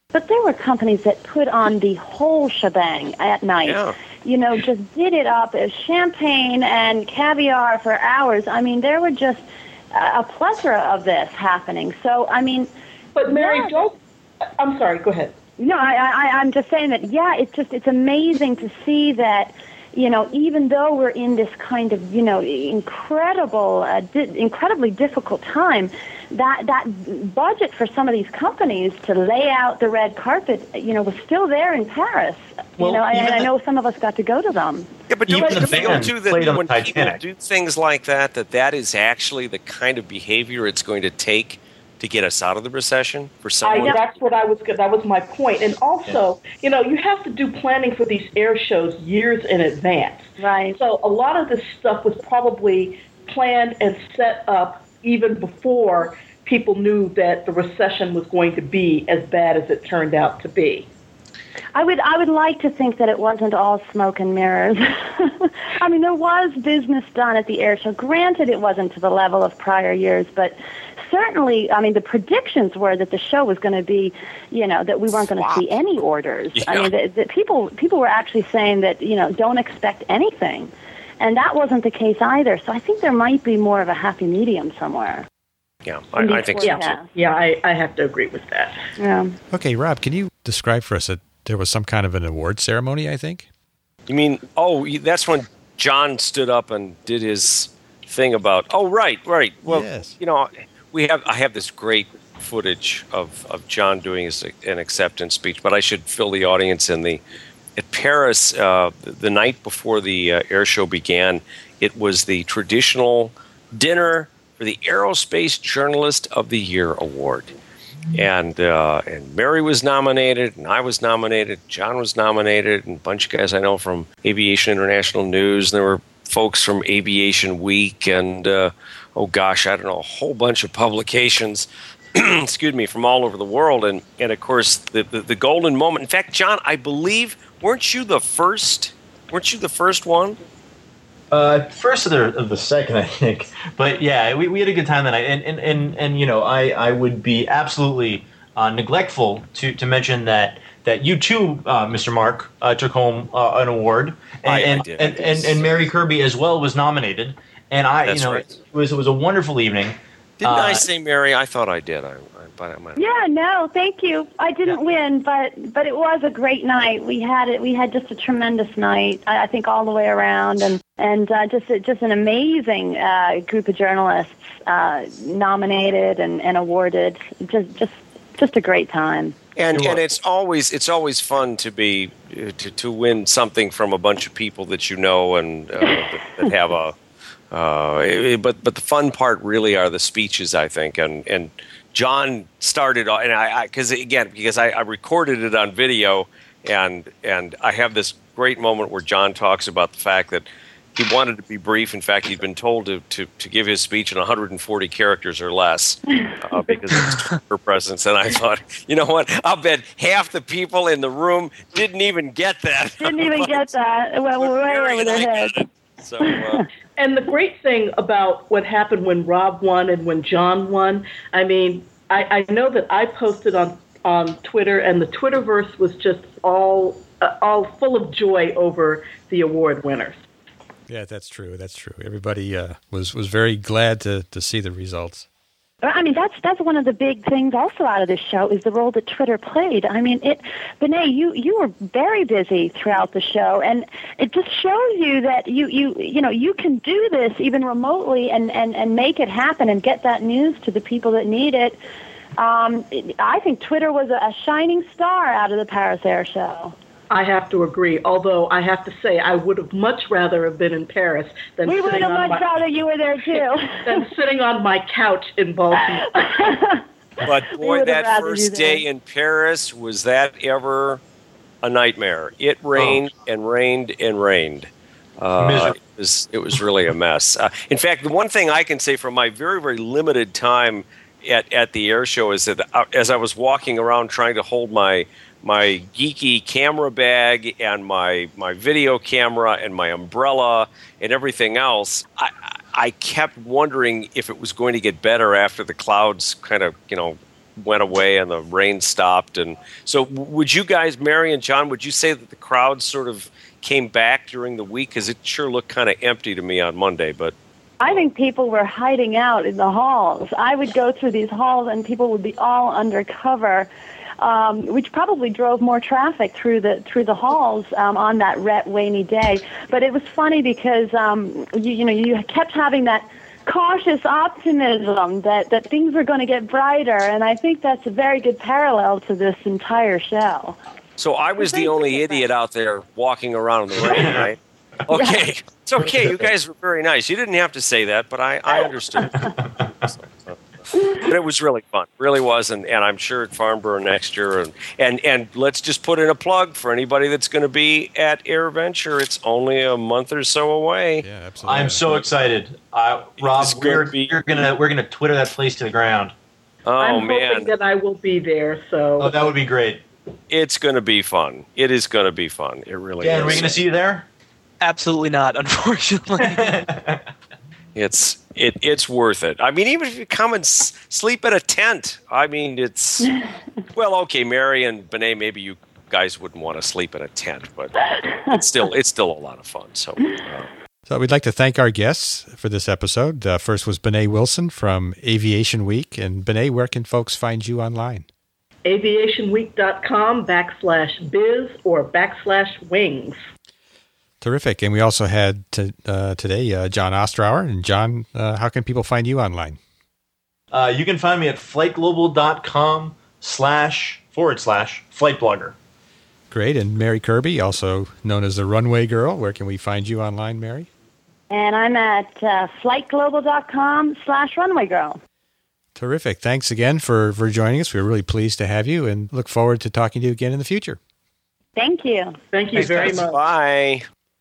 But there were companies that put on the whole shebang at night. Yeah. You know, just did it up as champagne and caviar for hours. I mean, there were just a plethora of this happening. So, I mean... But, Mary, yeah. don't... I'm sorry, go ahead. No, I, I, I'm just saying that, yeah, it's just, it's amazing to see that, you know, even though we're in this kind of, you know, incredible, uh, di- incredibly difficult time, that that budget for some of these companies to lay out the red carpet, you know, was still there in Paris. Well, you know, and I the, know some of us got to go to them. Yeah, but even don't the you feel band too that played on when the people Titanic. do things like that, that that is actually the kind of behavior it's going to take to get us out of the recession for someone? I, that's what I was. That was my point. And also, yeah. you know, you have to do planning for these air shows years in advance. Right. So a lot of this stuff was probably planned and set up even before people knew that the recession was going to be as bad as it turned out to be. I would I would like to think that it wasn't all smoke and mirrors. I mean, there was business done at the air show. Granted, it wasn't to the level of prior years, but certainly, I mean, the predictions were that the show was going to be, you know, that we weren't going to see any orders. Yeah. I mean, that, that people people were actually saying that, you know, don't expect anything. And that wasn't the case either. So I think there might be more of a happy medium somewhere. Yeah, I, I think so. Yeah, yeah I, I have to agree with that. Yeah. Okay, Rob, can you describe for us that there was some kind of an award ceremony, I think? You mean, oh, that's when John stood up and did his thing about, oh, right, right. Well, yes. you know, we have I have this great footage of, of John doing his, an acceptance speech, but I should fill the audience in. The At Paris, uh, the night before the uh, air show began, it was the traditional dinner for the Aerospace Journalist of the Year award. And uh, and Mary was nominated, and I was nominated, John was nominated, and a bunch of guys I know from Aviation International News, and there were folks from Aviation Week, and uh, oh gosh, I don't know, a whole bunch of publications, excuse me, from all over the world. And, and of course, the, the, the golden moment. In fact, John, I believe, weren't you the first, weren't you the first one? Uh, first of the, of the second, I think. But yeah, we, we had a good time that night. And, and, and, and you know, I, I would be absolutely uh, neglectful to, to mention that, that you too, uh, Mister Mark, uh, took home uh, an award. And, I, and, I did. and, and, and Mary Kirby as well was nominated. And I, That's you know, right. it was, it was a wonderful evening. Didn't uh, I say Mary? I thought I did. I, I, but I might Yeah, no, thank you. I didn't Yeah. win, but but it was a great night. We had it. We had just a tremendous night. I, I think all the way around, and and uh, just a, just an amazing uh, group of journalists uh, nominated and, and awarded. Just just just a great time. And and it's always it's always fun to be to to win something from a bunch of people that you know and uh, that, that have a. Uh, it, but but the fun part really are the speeches, I think, and and John started, and I because again because I, I recorded it on video, and and I have this great moment where John talks about the fact that he wanted to be brief. In fact, he'd been told to to, to give his speech in one hundred forty characters or less uh, because of his Twitter presence. And I thought, you know what? I'll bet half the people in the room didn't even get that. Didn't even get that. Well, we're way over their heads. So. Uh, And the great thing about what happened when Rob won and when John won, I mean, I, I know that I posted on, on Twitter, and the Twitterverse was just all uh, all full of joy over the award winners. Yeah, that's true. That's true. Everybody uh, was was very glad to, to see the results. I mean, that's that's one of the big things also out of this show is the role that Twitter played. I mean, it, Benet, you, you were very busy throughout the show, and it just shows you that you, you, you know, you can do this even remotely and, and, and make it happen and get that news to the people that need it. Um, I think Twitter was a, a shining star out of the Paris Air Show. I have to agree, although I have to say I would have much rather have been in Paris than We would sitting have on much my, rather you were there, too. than sitting on my couch in Baltimore. But boy, would have that rather first you there. day in Paris, was that ever a nightmare? It rained Oh. and rained and rained. Uh, Miserable. it, was, it was really a mess. Uh, in fact, the one thing I can say from my very, very limited time at, at the air show is that uh, as I was walking around trying to hold my my geeky camera bag and my my video camera and my umbrella and everything else, I, I kept wondering if it was going to get better after the clouds kind of, you know, went away and the rain stopped. And so would you guys, Mary and John, would you say that the crowd sort of came back during the week? Because it sure looked kind of empty to me on Monday, but... I think people were hiding out in the halls. I would go through these halls and people would be all undercover, um, which probably drove more traffic through the through the halls um, on that wet, rainy day. But it was funny because um, you, you know you kept having that cautious optimism that, that things were going to get brighter, and I think that's a very good parallel to this entire show. So I was the only idiot out there walking around in the rain, right? Okay, it's okay. You guys were very nice. You didn't have to say that, but I, I understood. But it was really fun, really was, and, and I'm sure at Farnborough next year. And, and and let's just put in a plug for anybody that's going to be at AirVenture. It's only a month or so away. Yeah, absolutely. I'm so excited, uh, Rob. We're, gonna be- we're gonna we're gonna Twitter that place to the ground. Oh I'm man, hoping that I will be there. So Oh, that would be great. it's going to be fun. It is going to be fun. It really Dan, is. are we gonna see you there? Absolutely not, unfortunately. It's it it's worth it. I mean, even if you come and s- sleep in a tent, I mean, it's well, okay, Mary and Benet, maybe you guys wouldn't want to sleep in a tent, but it's still it's still a lot of fun. So, uh, So we'd like to thank our guests for this episode. Uh, first was Benet Wilson from Aviation Week. And Benet, where can folks find you online? aviationweek.com backslash biz or backslash wings. Terrific. And we also had to, uh, today uh, John Ostrower. And John, uh, how can people find you online? Uh, you can find me at flightglobal.com slash forward slash flight blogger. Great. And Mary Kirby, also known as the Runway Girl. Where can we find you online, Mary? And I'm at uh, flightglobal.com slash runway girl. Terrific. Thanks again for, for joining us. We're really pleased to have you and look forward to talking to you again in the future. Thank you. Thank you Thanks, very guys. much. bye.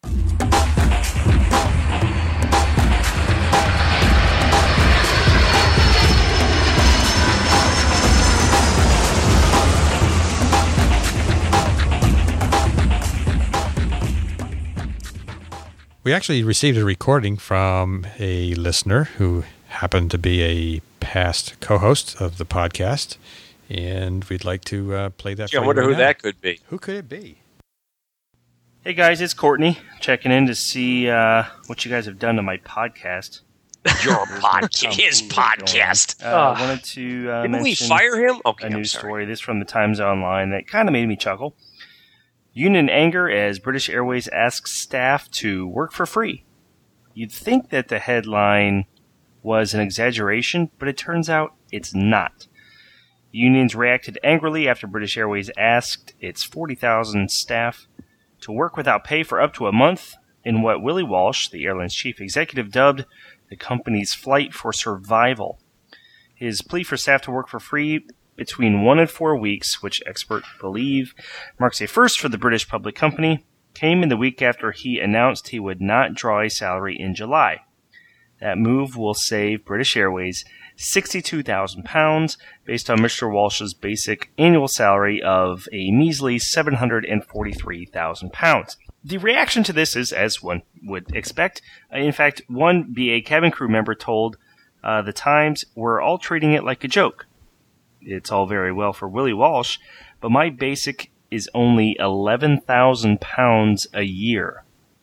We actually received a recording from a listener who happened to be a past co-host of the podcast, and we'd like to uh, play that Gee, for I wonder you who right now. that could be. Who could it be? Hey guys, it's Courtney checking in to see uh, what you guys have done to my podcast. Your podcast, his podcast. Uh, I wanted to uh, Didn't we mention fire him? Okay, a I'm news sorry. story. This from the Times Online that kind of made me chuckle. Union anger as British Airways asks staff to work for free. You'd think that the headline was an exaggeration, but it turns out it's not. Unions reacted angrily after British Airways asked its forty thousand staff to work without pay for up to a month in what Willie Walsh, the airline's chief executive, dubbed the company's flight for survival. His plea for staff to work for free between one and four weeks, which experts believe marks a first for the British public company, came in the week after he announced he would not draw a salary in July. That move will save British Airways sixty-two thousand pounds based on Mister Walsh's basic annual salary of a measly seven hundred forty-three thousand pounds. The reaction to this is as one would expect. In fact, one B A cabin crew member told uh, the Times, "We're all treating it like a joke. It's all very well for Willie Walsh, but my basic is only eleven thousand pounds a year."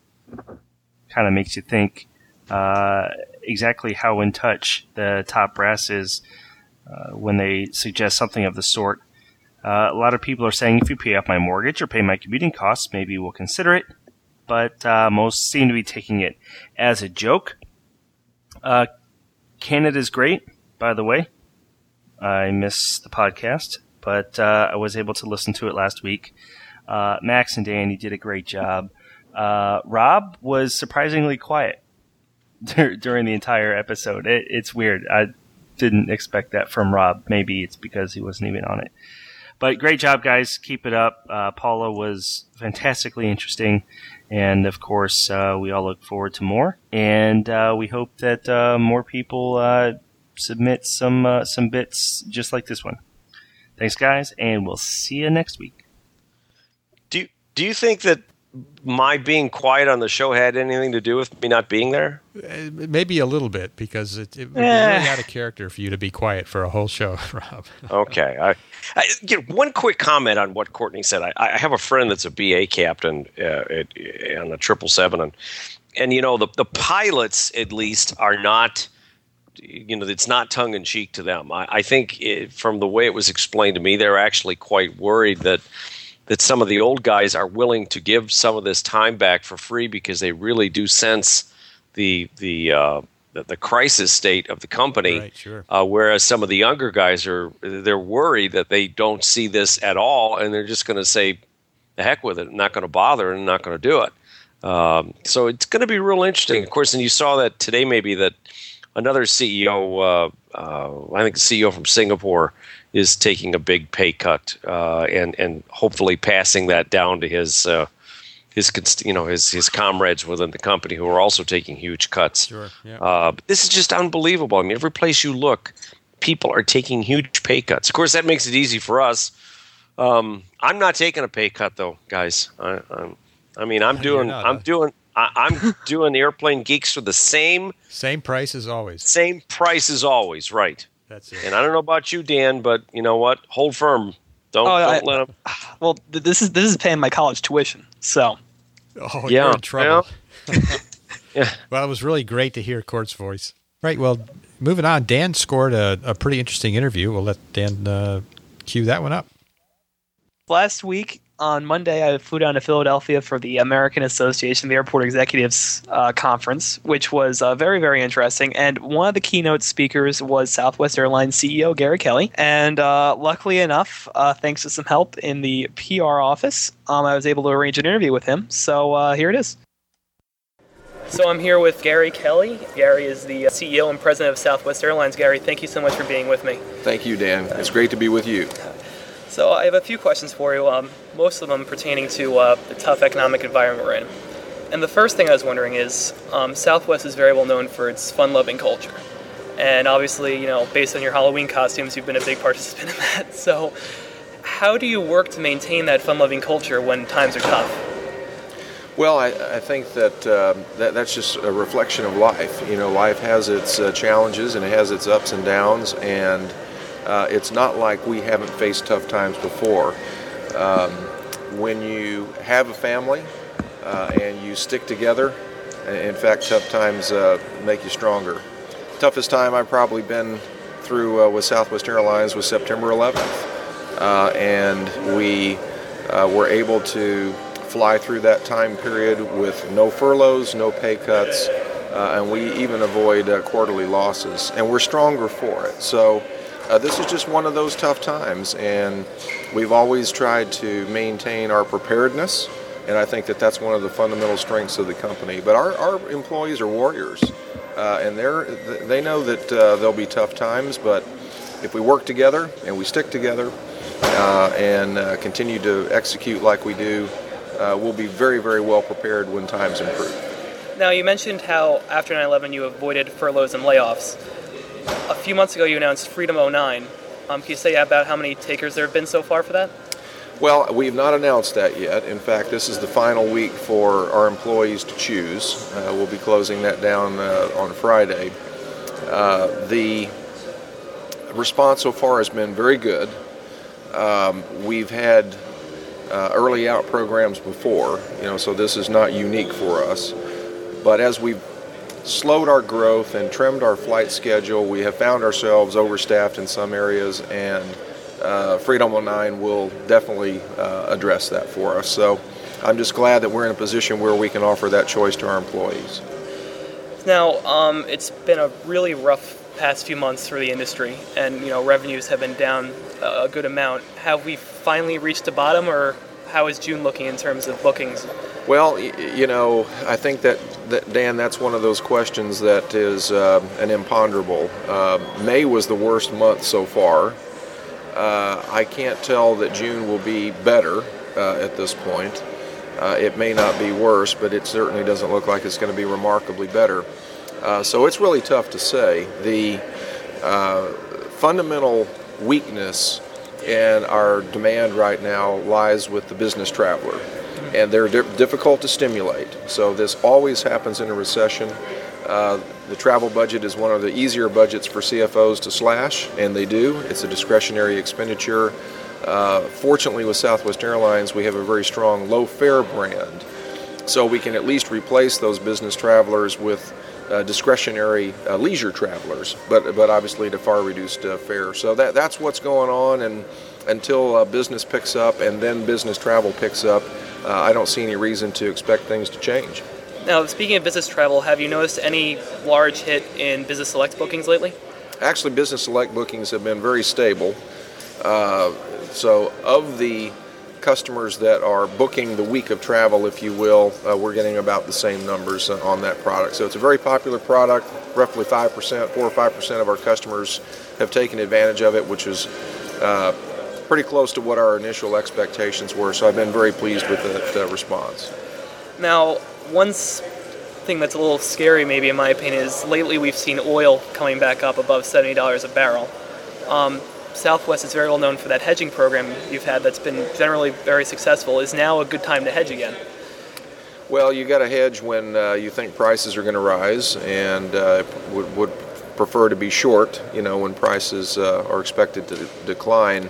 Kind of makes you think uh, exactly how in touch the top brass is uh, when they suggest something of the sort. Uh, a lot of people are saying, if you pay off my mortgage or pay my commuting costs, maybe we'll consider it. But uh, most seem to be taking it as a joke. Uh, Canada's great, by the way. I miss the podcast, but uh, I was able to listen to it last week. Uh, Max and Dan, you did a great job. Uh, Rob was surprisingly quiet dur- during the entire episode. It, it's weird. I didn't expect that from Rob. Maybe it's because he wasn't even on it. But great job, guys. Keep it up. Uh, Paula was fantastically interesting. And, of course, uh, we all look forward to more. And uh, we hope that uh, more people uh, submit some uh, some bits just like this one. Thanks, guys, and we'll see you next week. Do you, do you think that my being quiet on the show had anything to do with me not being there? Uh, maybe a little bit, because it, it would be Eh. really out of character for you to be quiet for a whole show, Rob. Okay. I, I, you know, one quick comment on what Courtney said. I, I have a friend that's a B A captain uh, at, on the triple seven, and and you know the the pilots at least are not. You know, it's not tongue in cheek to them. I, I think it, from the way it was explained to me, they're actually quite worried that. that some of the old guys are willing to give some of this time back for free because they really do sense the the uh, the, the crisis state of the company. Right, sure. Uh, whereas some of the younger guys are they're worried that they don't see this at all, and they're just going to say, "The heck with it! I'm not going to bother, and not going to do it." Um, so it's going to be real interesting, of course. And you saw that today, maybe that another C E O, uh, uh, I think the C E O from Singapore, is taking a big pay cut, uh, and and hopefully passing that down to his uh, his you know his his comrades within the company who are also taking huge cuts. Sure. Yeah. Uh, but this is just unbelievable. I mean, every place you look, people are taking huge pay cuts. Of course, that makes it easy for us. Um, I'm not taking a pay cut though, guys. I, I'm, I mean, I'm doing not, I'm huh? doing I, I'm doing Airplane Geeks for the same Same price as always. same price as always, right? That's it. And I don't know about you, Dan, but you know what? Hold firm. Don't Oh, don't I- let them. Well, th- this is this is paying my college tuition. So Oh, Yeah, you're in trouble. Yeah. Well, it was really great to hear Court's voice. Right. Well, moving on, Dan scored a, a pretty interesting interview. We'll let Dan uh, cue that one up. last week on Monday, I flew down to Philadelphia for the American Association of Airport Executives uh, conference, which was uh, very, very interesting. And one of the keynote speakers was Southwest Airlines C E O Gary Kelly. And uh, luckily enough, uh, thanks to some help in the P R office, um, I was able to arrange an interview with him. So uh, here it is. So I'm here with Gary Kelly. Gary is the C E O and president of Southwest Airlines. Gary, thank you so much for being with me. Thank you, Dan. It's great to be with you. So I have a few questions for you, um, most of them pertaining to uh, the tough economic environment we're in. And the first thing I was wondering is, um, Southwest is very well known for its fun-loving culture. And obviously, you know, based on your Halloween costumes, you've been a big participant in that. So how do you work to maintain that fun-loving culture when times are tough? Well, I, I think that, um, that that's just a reflection of life. You know, life has its uh, challenges and it has its ups and downs, and uh, it's not like we haven't faced tough times before. Um, when you have a family uh, and you stick together, in fact, tough times uh, make you stronger. Toughest time I've probably been through uh, with Southwest Airlines was September eleventh, uh, and we uh, were able to fly through that time period with no furloughs, no pay cuts, uh, and we even avoid uh, quarterly losses, and we're stronger for it. So uh, this is just one of those tough times, and we've always tried to maintain our preparedness, and I think that that's one of the fundamental strengths of the company. But our, our employees are warriors, uh, and they're they know that uh, there'll be tough times, but if we work together and we stick together uh, and uh, continue to execute like we do, Uh, we'll be very, very well prepared when times improve. Now, you mentioned how after nine eleven you avoided furloughs and layoffs. A few months ago you announced Freedom oh nine. Um, can you say about how many takers there have been so far for that? Well, we've not announced that yet. In fact, this is the final week for our employees to choose. Uh, we'll be closing that down uh, on Friday. Uh, the response so far has been very good. Um, we've had Uh, early out programs before, you know, so this is not unique for us. But as we've slowed our growth and trimmed our flight schedule, we have found ourselves overstaffed in some areas, and uh, Freedom oh nine will definitely uh, address that for us. So I'm just glad that we're in a position where we can offer that choice to our employees. Now, um, it's been a really rough past few months for the industry, and you know revenues have been down a good amount. Have we finally reached the bottom, or how is June looking in terms of bookings? Well, you know, I think that, that Dan, that's one of those questions that is uh, an imponderable. Uh, May was the worst month so far. Uh, I can't tell that June will be better uh, at this point. Uh, it may not be worse, but it certainly doesn't look like it's going to be remarkably better. Uh, so it's really tough to say. The uh, fundamental weakness in our demand right now lies with the business traveler. and they're di- difficult to stimulate. So this always happens in a recession. Uh, the travel budget is one of the easier budgets for C F Os to slash, and they do. It's a discretionary expenditure. Uh, fortunately, with Southwest Airlines, we have a very strong low-fare brand, so we can at least replace those business travelers with uh, discretionary uh, leisure travelers, but but obviously at a far reduced uh, fare. So that that's what's going on, and until uh, business picks up and then business travel picks up, uh, I don't see any reason to expect things to change. Now, speaking of business travel, have you noticed any large hit in Business Select bookings lately? Actually, Business Select bookings have been very stable. Uh, so of the customers that are booking the week of travel, if you will, uh, we're getting about the same numbers on that product. So it's a very popular product. Roughly five percent, four or five percent of our customers have taken advantage of it, which is uh, pretty close to what our initial expectations were. So I've been very pleased with that uh, response. Now, one thing that's a little scary, maybe in my opinion, is lately we've seen oil coming back up above seventy dollars a barrel. Um, Southwest is very well known for that hedging program you've had that's been generally very successful. Is now a good time to hedge again? Well, you got to hedge when uh, you think prices are going to rise, and uh, would, would prefer to be short, you know, when prices uh, are expected to de- decline.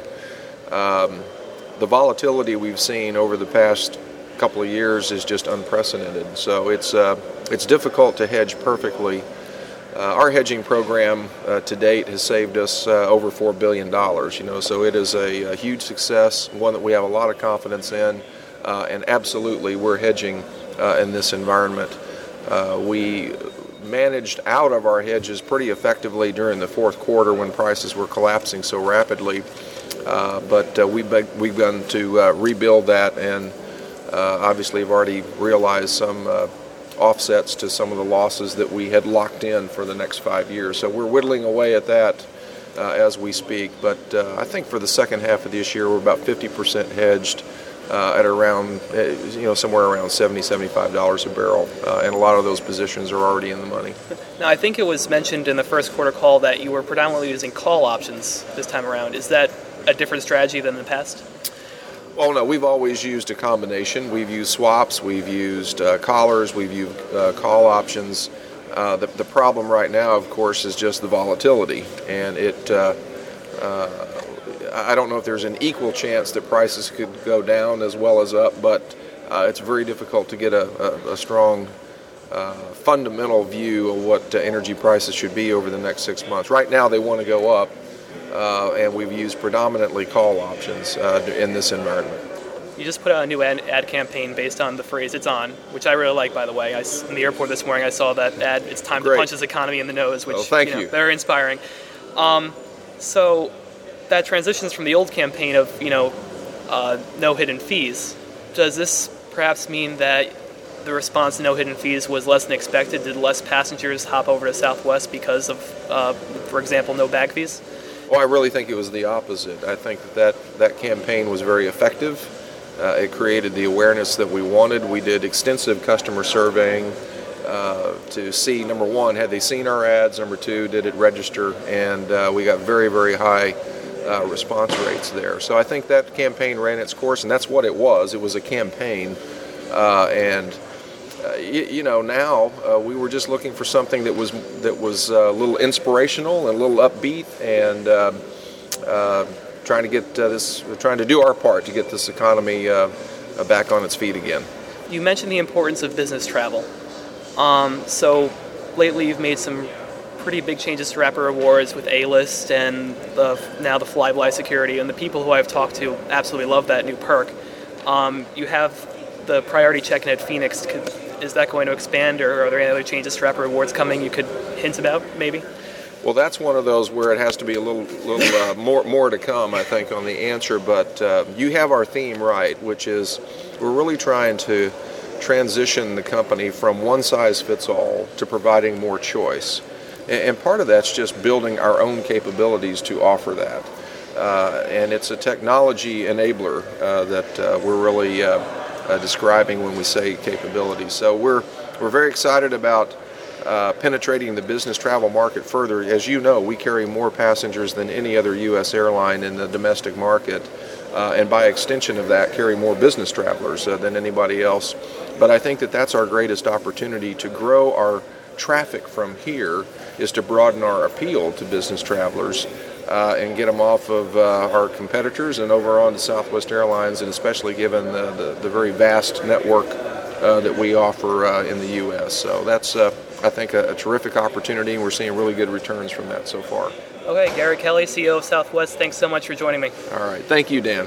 Um, the volatility we've seen over the past couple of years is just unprecedented. So it's uh, it's difficult to hedge perfectly. Uh, our hedging program uh, to date has saved us uh, over four billion dollars, you know, so it is a, a huge success, one that we have a lot of confidence in, uh, and absolutely we're hedging uh, in this environment. Uh, we managed out of our hedges pretty effectively during the fourth quarter when prices were collapsing so rapidly, uh, but uh, we've, be- we've begun to uh, rebuild that, and uh, obviously have already realized some uh, offsets to some of the losses that we had locked in for the next five years. So we're whittling away at that uh, as we speak. But uh, I think for the second half of this year, we're about fifty percent hedged uh, at around, uh, you know, somewhere around seventy, seventy-five dollars a barrel. Uh, and a lot of those positions are already in the money. Now, I think it was mentioned in the first quarter call that you were predominantly using call options this time around. Is that a different strategy than in the past? Oh, no, we've always used a combination. We've used swaps, we've used uh, collars, we've used uh, call options. Uh, the, the problem right now, of course, is just the volatility. And it, uh, uh, I don't know if there's an equal chance that prices could go down as well as up, but uh, it's very difficult to get a, a, a strong uh, fundamental view of what uh, energy prices should be over the next six months. Right now, they want to go up. Uh, and we've used predominantly call options uh, in this environment. You just put out a new ad, ad campaign based on the phrase "it's on," which I really like, by the way. I, in the airport this morning, I saw that ad. It's time Great. to punch this economy in the nose, which well, thank you know, you. very inspiring. Um, so that transitions from the old campaign of you know uh, no hidden fees. Does this perhaps mean that the response to no hidden fees was less than expected? Did less passengers hop over to Southwest because of, uh, for example, no bag fees? Well, I really think it was the opposite. I think that that, that campaign was very effective. Uh, it created the awareness that we wanted. We did extensive customer surveying uh, to see, number one, had they seen our ads? Number two, did it register? And uh, we got very, very high uh, response rates there. So I think that campaign ran its course, and that's what it was. It was a campaign. Uh, and Uh, you, you know, now uh, we were just looking for something that was that was uh, a little inspirational and a little upbeat, and uh, uh, trying to get uh, this, trying to do our part to get this economy uh, uh, back on its feet again. You mentioned the importance of business travel. Um, so lately, you've made some pretty big changes to Rapid Rewards with A-List and the, now the Flyby security, and the people who I've talked to absolutely love that new perk. Um, you have the priority check-in at Phoenix. Could, Is that going to expand, or are there any other changes to Rapid Rewards coming you could hint about, maybe? Well, that's one of those where it has to be a little, little uh, more, more to come, I think, on the answer. But uh, you have our theme right, which is we're really trying to transition the company from one size fits all to providing more choice. And, and part of that's just building our own capabilities to offer that. Uh, and it's a technology enabler uh, that uh, we're really uh, uh, describing when we say capabilities. So we're we're very excited about uh, penetrating the business travel market further. As you know, we carry more passengers than any other U S airline in the domestic market. uh, and by extension of that, carry more business travelers uh, than anybody else. But I think that that's our greatest opportunity to grow our traffic from here, is to broaden our appeal to business travelers uh, and get them off of uh, our competitors and over on to Southwest Airlines, and especially given the, the, the very vast network uh, that we offer uh, in the U S. So that's, uh, I think, a, a terrific opportunity, and we're seeing really good returns from that so far. Okay, Gary Kelly, C E O of Southwest, thanks so much for joining me. All right. Thank you, Dan.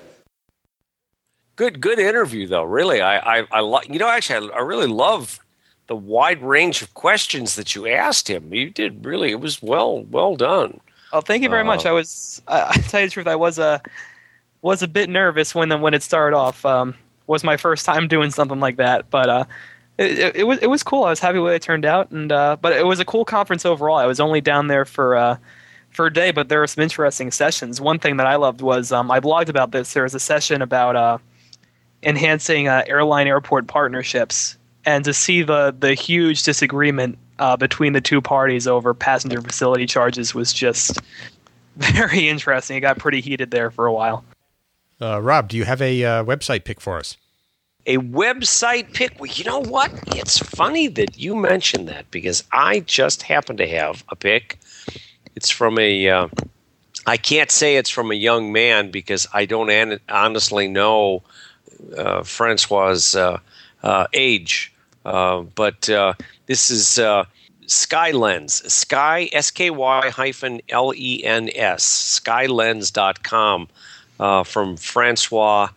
Good, good interview, though. Really, I, I, I lo- you know, actually, I, I really love the wide range of questions that you asked him. You did really; it was well, well done. Oh, thank you very uh, much. I was, uh, I tell you the truth, I was a uh, was a bit nervous when the, when it started off. Um, was my first time doing something like that, but uh, it, it, it was it was cool. I was happy with the way it turned out, and uh, but it was a cool conference overall. I was only down there for. Uh, for a day, but there were some interesting sessions. One thing that I loved was um, I blogged about this. There was a session about uh, enhancing uh, airline-airport partnerships, and to see the the huge disagreement uh, between the two parties over passenger facility charges was just very interesting. It got pretty heated there for a while. Uh, Rob, do you have a uh, website pick for us? A website pick? Well, you know what? It's funny that you mentioned that, because I just happen to have a pick. It's from a, uh, I can't say it's from a young man because I don't an- honestly know uh, Francois' uh, uh, age. Uh, but uh, this is uh, Skylens, Sky, S K Y hyphen L E N S, skylens dot com, uh, from Francois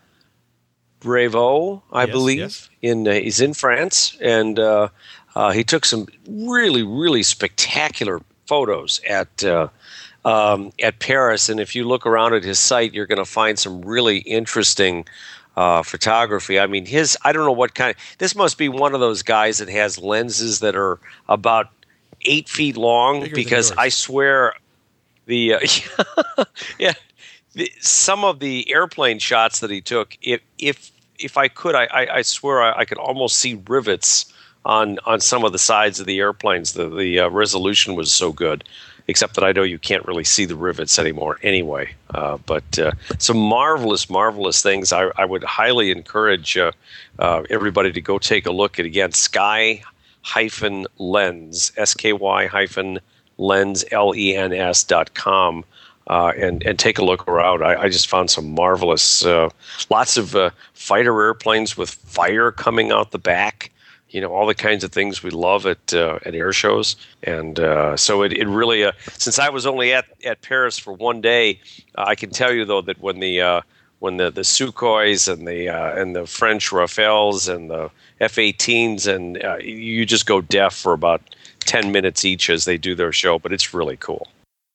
Brevoux, I yes, believe. Yes. In uh, He's in France, and uh, uh, he took some really, really spectacular photos at uh, um, at Paris, and if you look around at his site, you're going to find some really interesting uh, photography. I mean, his I don't know what kind. This must be one of those guys that has lenses that are about eight feet long. Bigger because I swear, the uh, yeah, the, some of the airplane shots that he took, if if if I could, I I, I swear I, I could almost see rivets on on some of the sides of the airplanes. The the uh, resolution was so good, except that I know you can't really see the rivets anymore anyway. Uh, but uh, some marvelous, marvelous things. I, I would highly encourage uh, uh, everybody to go take a look at, again, Sky hyphen Lens, S K Y hyphen Lens, L E N S dot com. Uh, and, and take a look around. I, I just found some marvelous, uh, lots of uh, fighter airplanes with fire coming out the back. You know, all the kinds of things we love at uh, at air shows. And uh, so it, it really, uh, since I was only at, at Paris for one day, uh, I can tell you, though, that when the uh, when the, the Sukhois and the uh, and the French Rafales and the F eighteens, and uh, you just go deaf for about ten minutes each as they do their show, but it's really cool.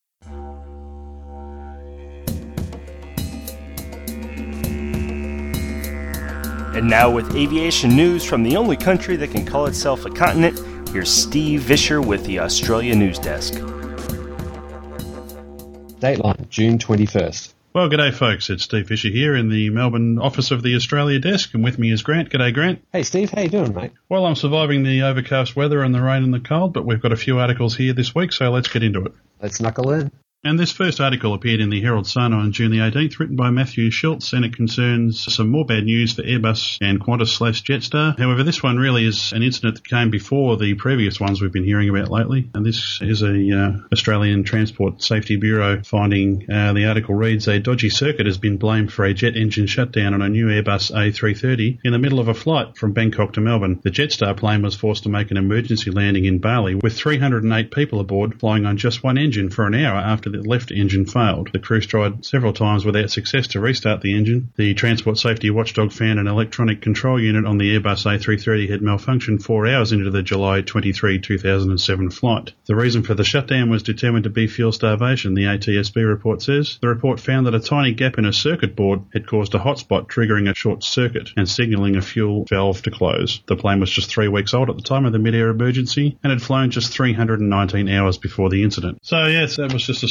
And now, with aviation news from the only country that can call itself a continent, here's Steve Vischer with the Australia News Desk. Dateline, June twenty-first. Well, g'day folks, it's Steve Vischer here in the Melbourne office of the Australia Desk, and with me is Grant. G'day, Grant. Hey Steve, how you doing, mate? Well, I'm surviving the overcast weather and the rain and the cold, but we've got a few articles here this week, so let's get into it. Let's knuckle in. And this first article appeared in the Herald Sun on June the eighteenth, written by Matthew Schultz, and it concerns some more bad news for Airbus and Qantas slash Jetstar. However, this one really is an incident that came before the previous ones we've been hearing about lately, and this is a uh, Australian Transport Safety Bureau finding. Uh, the article reads, a dodgy circuit has been blamed for a jet engine shutdown on a new Airbus A three thirty in the middle of a flight from Bangkok to Melbourne. The Jetstar plane was forced to make an emergency landing in Bali with three hundred eight people aboard, flying on just one engine for an hour after the left engine failed. The crew tried several times without success to restart the engine. The Transport Safety Watchdog found an electronic control unit on the Airbus A three thirty had malfunctioned four hours into the July twenty-third, two thousand seven flight. The reason for the shutdown was determined to be fuel starvation, the A T S B report says. The report found that a tiny gap in a circuit board had caused a hotspot, triggering a short circuit and signalling a fuel valve to close. The plane was just three weeks old at the time of the mid-air emergency and had flown just three hundred nineteen hours before the incident. So yes, that was just a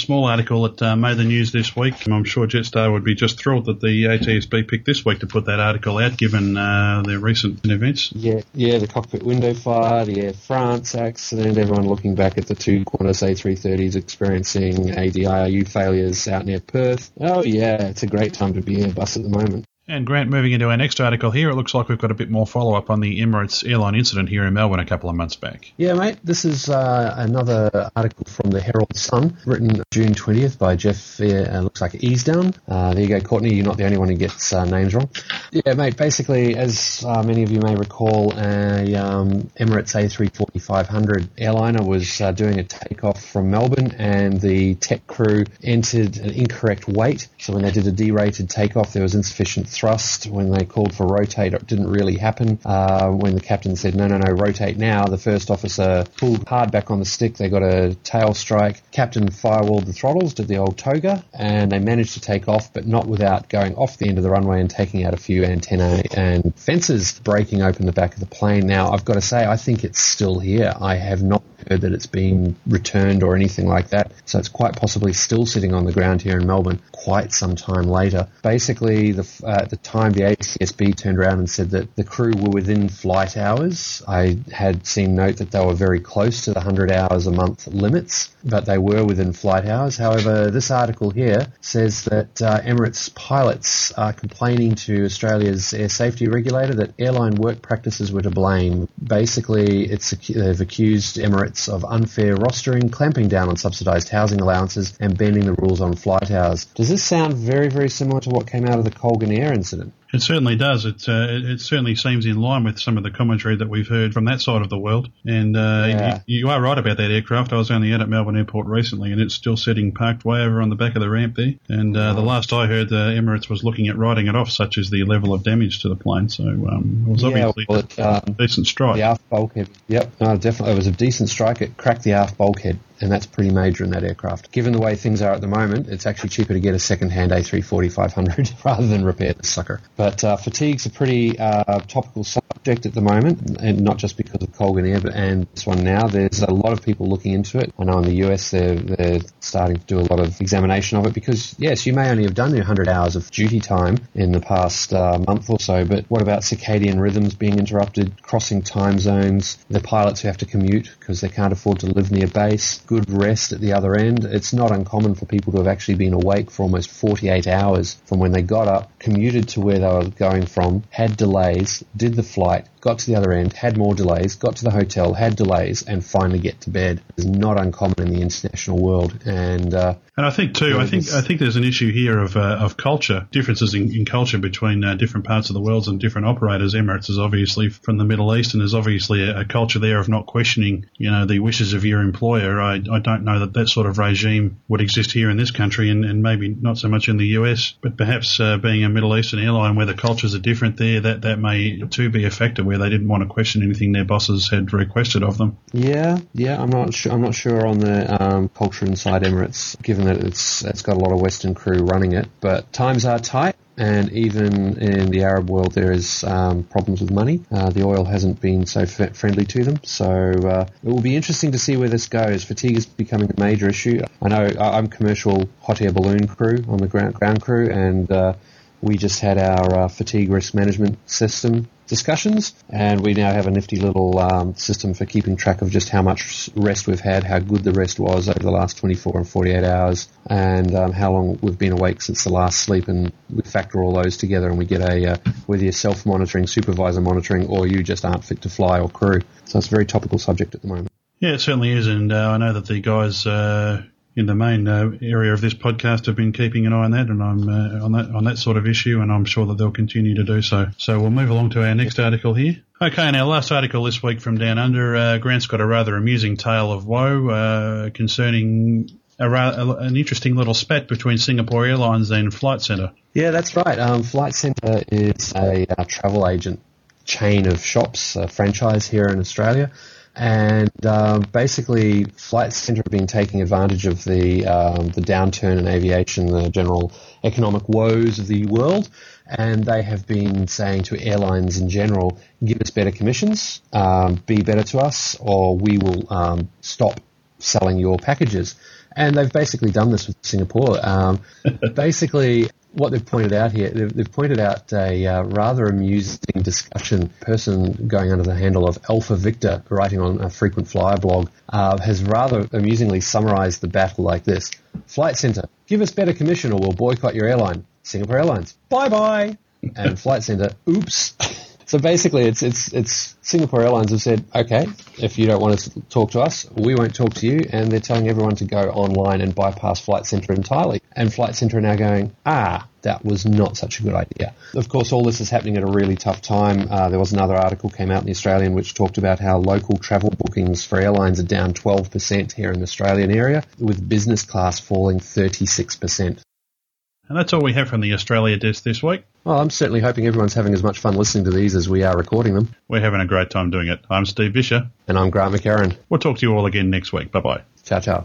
small article that uh, made the news this week. I'm sure Jetstar would be just thrilled that the A T S B picked this week to put that article out, given uh, their recent events. Yeah, yeah, the cockpit window fire, the Air France accident, everyone looking back at the two Qantas A three thirties experiencing A D I R U failures out near Perth. Oh, yeah, it's a great time to be Airbus at the moment. And Grant, moving into our next article here, it looks like we've got a bit more follow-up on the Emirates airline incident here in Melbourne a couple of months back. Yeah, mate, this is uh, another article from the Herald Sun, written June twentieth by Jeff, uh, looks like Easdown. Uh, there you go, Courtney, you're not the only one who gets uh, names wrong. Yeah, mate, basically, as uh, many of you may recall, a um, Emirates A three forty-five hundred airliner was uh, doing a takeoff from Melbourne, and the tech crew entered an incorrect weight. So when they did a derated takeoff, there was insufficient thrust. When they called for rotate, it didn't really happen. Uh, when the captain said, no, no, no, rotate now, the first officer pulled hard back on the stick. They got a tail strike. Captain firewalled the throttles, did the old toga, and they managed to take off, but not without going off the end of the runway and taking out a few antennae and fences, breaking open the back of the plane. Now, I've got to say, I think it's still here. I have not heard that it's been returned or anything like that. So it's quite possibly still sitting on the ground here in Melbourne quite some time later. Basically, the, uh, at the time, the A T S B turned around and said that the crew were within flight hours. I had seen note that they were very close to the one hundred hours a month limits, but they were within flight hours. However, this article here says that uh, Emirates pilots are complaining to Australia's air safety regulator that airline work practices were to blame. Basically, it's they've accused Emirates of unfair rostering, clamping down on subsidised housing allowances, and bending the rules on flight hours. Does this sound very, very similar to what came out of the Colgan Air incident? It certainly does. It, uh, it it certainly seems in line with some of the commentary that we've heard from that side of the world. And uh, yeah. you, you are right about that aircraft. I was only out at Melbourne Airport recently, and it's still sitting parked way over on the back of the ramp there. And uh, the last I heard, uh, Emirates was looking at writing it off, such as the level of damage to the plane. So um, it was yeah, obviously well, it, um, a decent strike. The aft bulkhead. Yep, no, definitely. It was a decent strike. It cracked the aft bulkhead, and that's pretty major in that aircraft. Given the way things are at the moment, it's actually cheaper to get a second-hand A three forty-five hundred rather than repair the sucker. But uh, fatigue's a pretty uh, topical subject at the moment, and not just because of Colgan Air, but and this one now. There's a lot of people looking into it. I know in the U S they're, they're starting to do a lot of examination of it because, yes, you may only have done your one hundred hours of duty time in the past uh, month or so, but what about circadian rhythms being interrupted, crossing time zones, the pilots who have to commute because they can't afford to live near base, good rest at the other end? It's not uncommon for people to have actually been awake for almost forty-eight hours from when they got up, commuted to where they were going from, had delays, did the flight, got to the other end, had more delays, got to the hotel, had delays, and finally get to bed. It's not uncommon in the international world. And uh, and I think too, I think I think there's an issue here of uh, of culture, differences in, in culture between uh, different parts of the world and different operators. Emirates is obviously from the Middle East, and there's obviously a, a culture there of not questioning, you know, the wishes of your employer. I, I don't know that that sort of regime would exist here in this country, and, and maybe not so much in the U S. But perhaps uh, being a Middle Eastern airline where the cultures are different there, that that may too be a factor where they didn't want to question anything their bosses had requested of them. Yeah, yeah, I'm not sure. I'm not sure on the um, culture inside Emirates, given that it's it's got a lot of Western crew running it. But times are tight, and even in the Arab world, there is um, problems with money. Uh, the oil hasn't been so f- friendly to them, so uh, it will be interesting to see where this goes. Fatigue is becoming a major issue. I know I'm commercial hot air balloon crew on the ground, ground crew, and uh, we just had our uh, fatigue risk management system discussions, and we now have a nifty little um, system for keeping track of just how much rest we've had, how good the rest was over the last twenty-four and forty-eight hours, and um, how long we've been awake since the last sleep, and we factor all those together and we get a, uh, whether you're self-monitoring, supervisor monitoring, or you just aren't fit to fly or crew. So it's a very topical subject at the moment. Yeah, it certainly is, and uh, I know that the guys uh, in the main uh, area of this podcast have been keeping an eye on that, and I'm uh, on that on that sort of issue, and I'm sure that they'll continue to do so. So we'll move along to our next article here. Okay, and our last article this week from Down Under, uh, Grant's got a rather amusing tale of woe uh, concerning a ra- an interesting little spat between Singapore Airlines and Flight Centre. Yeah, that's right. Um, Flight Centre is a uh, travel agent chain of shops, a franchise here in Australia. And uh, basically, Flight Centre have been taking advantage of the um, the downturn in aviation, the general economic woes of the world, and they have been saying to airlines in general, give us better commissions, um, be better to us, or we will um, stop selling your packages. And they've basically done this with Singapore. Um, basically, what they've pointed out here, they've, they've pointed out a uh, rather amusing discussion. Person going under the handle of Alpha Victor, writing on a frequent flyer blog, uh, has rather amusingly summarized the battle like this. Flight Centre, give us better commission or we'll boycott your airline. Singapore Airlines, bye-bye. And Flight Centre, oops. So basically, it's it's it's Singapore Airlines have said, okay, if you don't want to talk to us, we won't talk to you, and they're telling everyone to go online and bypass Flight Centre entirely. And Flight Centre are now going, ah, that was not such a good idea. Of course, all this is happening at a really tough time. Uh, there was another article came out in the Australian which talked about how local travel bookings for airlines are down twelve percent here in the Australian area, with business class falling thirty-six percent. And that's all we have from the Australia desk this week. Well, I'm certainly hoping everyone's having as much fun listening to these as we are recording them. We're having a great time doing it. I'm Steve Vischer. And I'm Grant McCarran. We'll talk to you all again next week. Bye-bye. Ciao, ciao.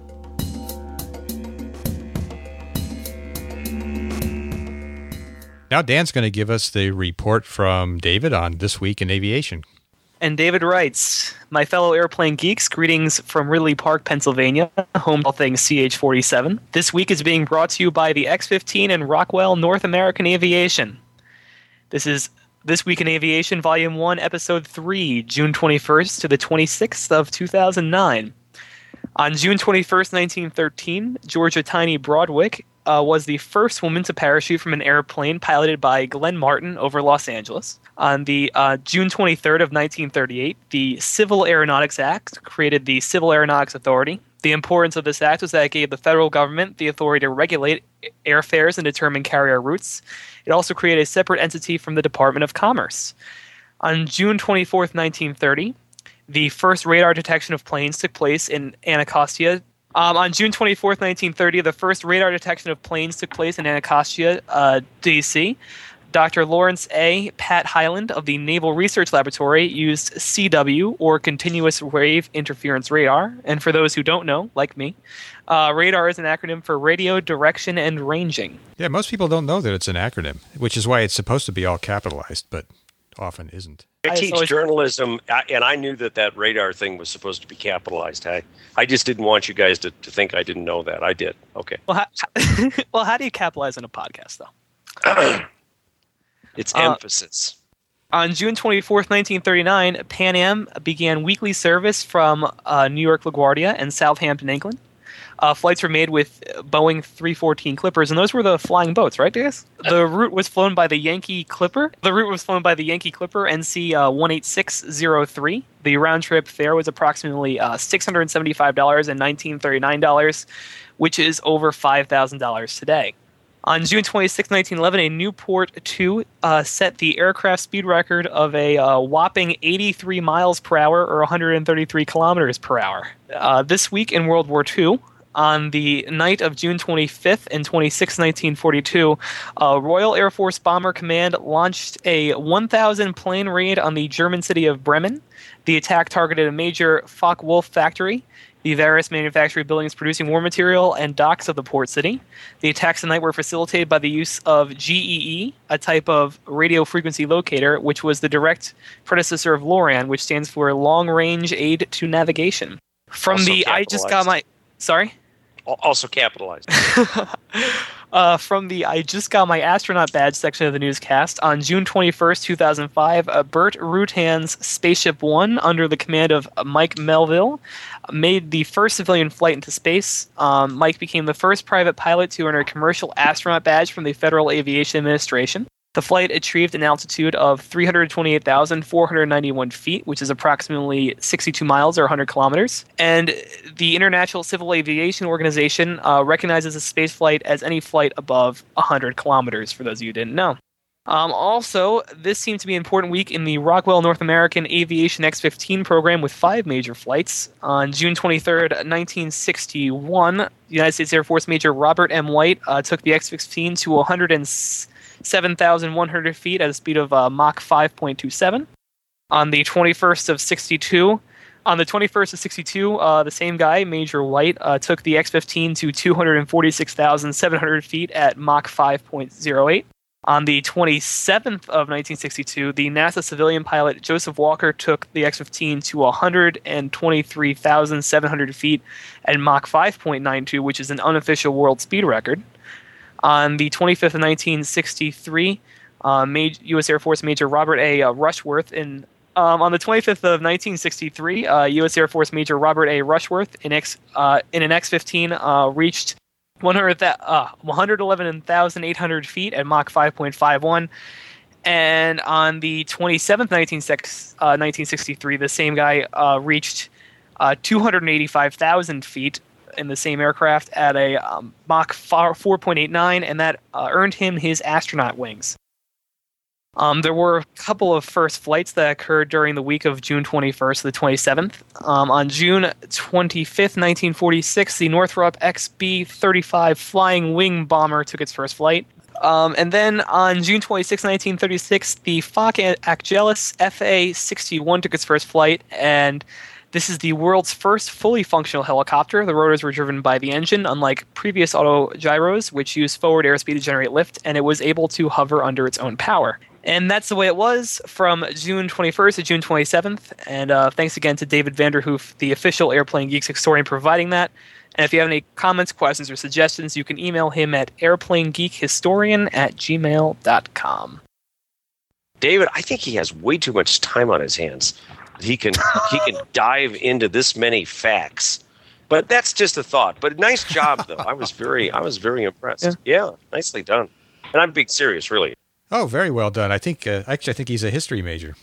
Now Dan's going to give us the report from David on This Week in Aviation. And David writes, my fellow airplane geeks, greetings from Ridley Park, Pennsylvania, home to all things C H forty-seven. This week is being brought to you by the X fifteen and Rockwell North American Aviation. This is This Week in Aviation, Volume one, Episode three, June twenty-first to the twenty-sixth of two thousand nine. On June twenty-first, nineteen thirteen, Georgia Tiny Broadwick uh, was the first woman to parachute from an airplane piloted by Glenn Martin over Los Angeles. On the uh, June twenty-third of nineteen thirty-eight, the Civil Aeronautics Act created the Civil Aeronautics Authority. The importance of this act was that it gave the federal government the authority to regulate airfares and determine carrier routes. It also created a separate entity from the Department of Commerce. On June twenty-fourth, nineteen thirty, the first radar detection of planes took place in Anacostia. Um, on June twenty-fourth, nineteen thirty, the first radar detection of planes took place in Anacostia, uh, D C Doctor Lawrence A. Pat Hyland of the Naval Research Laboratory used C W, or Continuous Wave Interference Radar. And for those who don't know, like me, uh, radar is an acronym for Radio Direction and Ranging. Yeah, most people don't know that it's an acronym, which is why it's supposed to be all capitalized, but often isn't. I teach always- journalism, and I knew that that radar thing was supposed to be capitalized. I, I just didn't want you guys to, to think I didn't know that. I did. Okay. Well, how, well, how do you capitalize on a podcast, though? It's emphasis. Uh, on June twenty-fourth, nineteen thirty-nine, Pan Am began weekly service from uh, New York LaGuardia and Southampton, England. Uh, flights were made with Boeing three fourteen Clippers, and those were the flying boats, right, guys? The route was flown by the Yankee Clipper. The route was flown by the Yankee Clipper N C uh, one eight six zero three. The round-trip fare was approximately uh, six hundred seventy-five dollars in nineteen thirty-nine dollars, which is over five thousand dollars today. On June twenty-sixth, nineteen eleven, a Newport two uh, set the aircraft speed record of a uh, whopping eighty-three miles per hour, or one hundred thirty-three kilometers per hour. Uh, this week in World War Two, on the night of June twenty-fifth and twenty-sixth, nineteen forty-two, uh, Royal Air Force Bomber Command launched a one thousand plane raid on the German city of Bremen. The attack targeted a major Focke-Wulf factory, the various manufacturing buildings producing war material, and docks of the port city. The attacks tonight were facilitated by the use of G E E, a type of radio frequency locator, which was the direct predecessor of LORAN, which stands for Long Range Aid to Navigation. From Also the I just got my... Sorry? Also capitalized. Uh, from the I Just Got My Astronaut Badge section of the newscast, on June twenty-first, two thousand five, uh, Burt Rutan's Spaceship One, under the command of Mike Melville, made the first civilian flight into space. Um, Mike became the first private pilot to earn a commercial astronaut badge from the Federal Aviation Administration. The flight achieved an altitude of three hundred twenty-eight thousand four hundred ninety-one feet, which is approximately sixty-two miles or one hundred kilometers. And the International Civil Aviation Organization uh, recognizes a space flight as any flight above one hundred kilometers, for those of you who didn't know. Um, also, this seemed to be an important week in the Rockwell North American Aviation X fifteen program with five major flights. On June twenty-third, nineteen sixty-one, the United States Air Force Major Robert M. White uh, took the X fifteen to one hundred seven thousand one hundred feet at a speed of uh, Mach five point two seven. On the twenty-first of sixty-two, on the twenty-first of sixty-two, uh, the same guy, Major White, uh, took the X fifteen to two hundred forty-six thousand seven hundred feet at Mach five point oh eight. On the twenty-seventh of nineteen sixty-two, the NASA civilian pilot Joseph Walker took the X fifteen to one hundred twenty-three thousand seven hundred feet at Mach five point nine two, which is an unofficial world speed record. On the twenty-fifth of nineteen sixty-three, uh, U S Air Force Major Robert A. Uh, Rushworth in um, on the twenty-fifth of nineteen sixty-three, uh, U S Air Force Major Robert A. Rushworth in X uh, in an X fifteen uh, reached one hundred, uh, one hundred eleven thousand eight hundred feet at Mach five point five one. And on the twenty-seventh, nineteen sixty-three, the same guy uh, reached uh, two hundred eighty-five thousand feet in the same aircraft at a um, Mach four point eight nine, and that uh, earned him his astronaut wings. Um, there were a couple of first flights that occurred during the week of June twenty-first to the twenty-seventh. Um, on June twenty-fifth, nineteen forty-six, the Northrop X B thirty-five flying wing bomber took its first flight. Um, and then on June twenty-sixth, nineteen thirty-six, the Foch Achilles F A sixty-one took its first flight, and this is the world's first fully functional helicopter. The rotors were driven by the engine, unlike previous autogyros, which used forward airspeed to generate lift, and it was able to hover under its own power. And that's the way it was from June twenty-first to June twenty-seventh. And uh, thanks again to David Vanderhoof, the official Airplane Geeks historian, providing that. And if you have any comments, questions, or suggestions, you can email him at airplanegeekhistorian at gmail dot com. David, I think he has way too much time on his hands. He can he can dive into this many facts. But that's just a thought. But nice job, though. I was very I was very impressed. Yeah, yeah, nicely done. And I'm being serious, really. Oh, very well done. I think uh, actually I think he's a history major.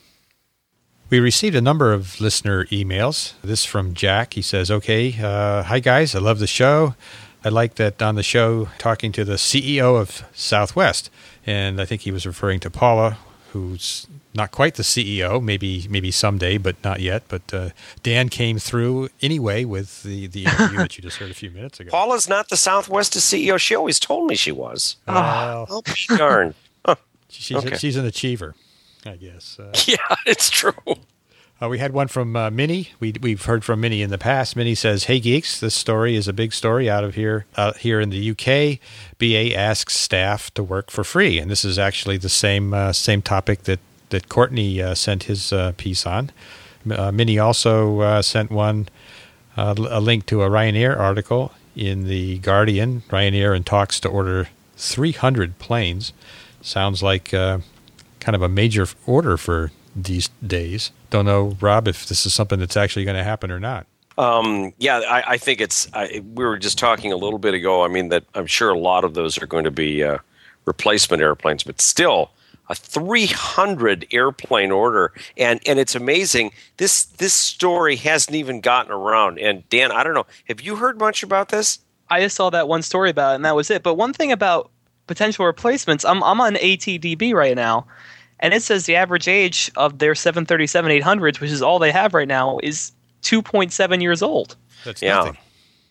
We received a number of listener emails. This from Jack. He says, okay, uh, hi guys, I love the show. I like that on the show talking to the C E O of Southwest. And I think he was referring to Paula, who's not quite the C E O, maybe maybe someday, but not yet. But uh, Dan came through anyway with the, the interview that you just heard a few minutes ago. Paula's not the Southwest C E O. She always told me she was. Well, oh, be darn. Huh. She's, okay. a, she's an achiever, I guess. Uh, yeah, it's true. Uh, we had one from uh, Minnie. We, we've heard from Minnie in the past. Minnie says, hey, geeks, this story is a big story out of here uh, here in the U K. B A asks staff to work for free. And this is actually the same uh, same topic that, that Courtney uh, sent his uh, piece on. Uh, Minnie also uh, sent one, uh, a link to a Ryanair article in The Guardian. Ryanair in talks to order three hundred planes. Sounds like uh, kind of a major order for these days. Don't know, Rob, if this is something that's actually going to happen or not. Um, yeah, I, I think it's. I, we were just talking a little bit ago. I mean, that I'm sure a lot of those are going to be uh, replacement airplanes, but still, a three hundred airplane order, and and it's amazing. This this story hasn't even gotten around. And Dan, I don't know. Have you heard much about this? I just saw that one story about it, and that was it. But one thing about potential replacements, I'm I'm on A T D B right now. And it says the average age of their seven thirty-seven eight hundreds, which is all they have right now, is two point seven years old. That's yeah. nothing.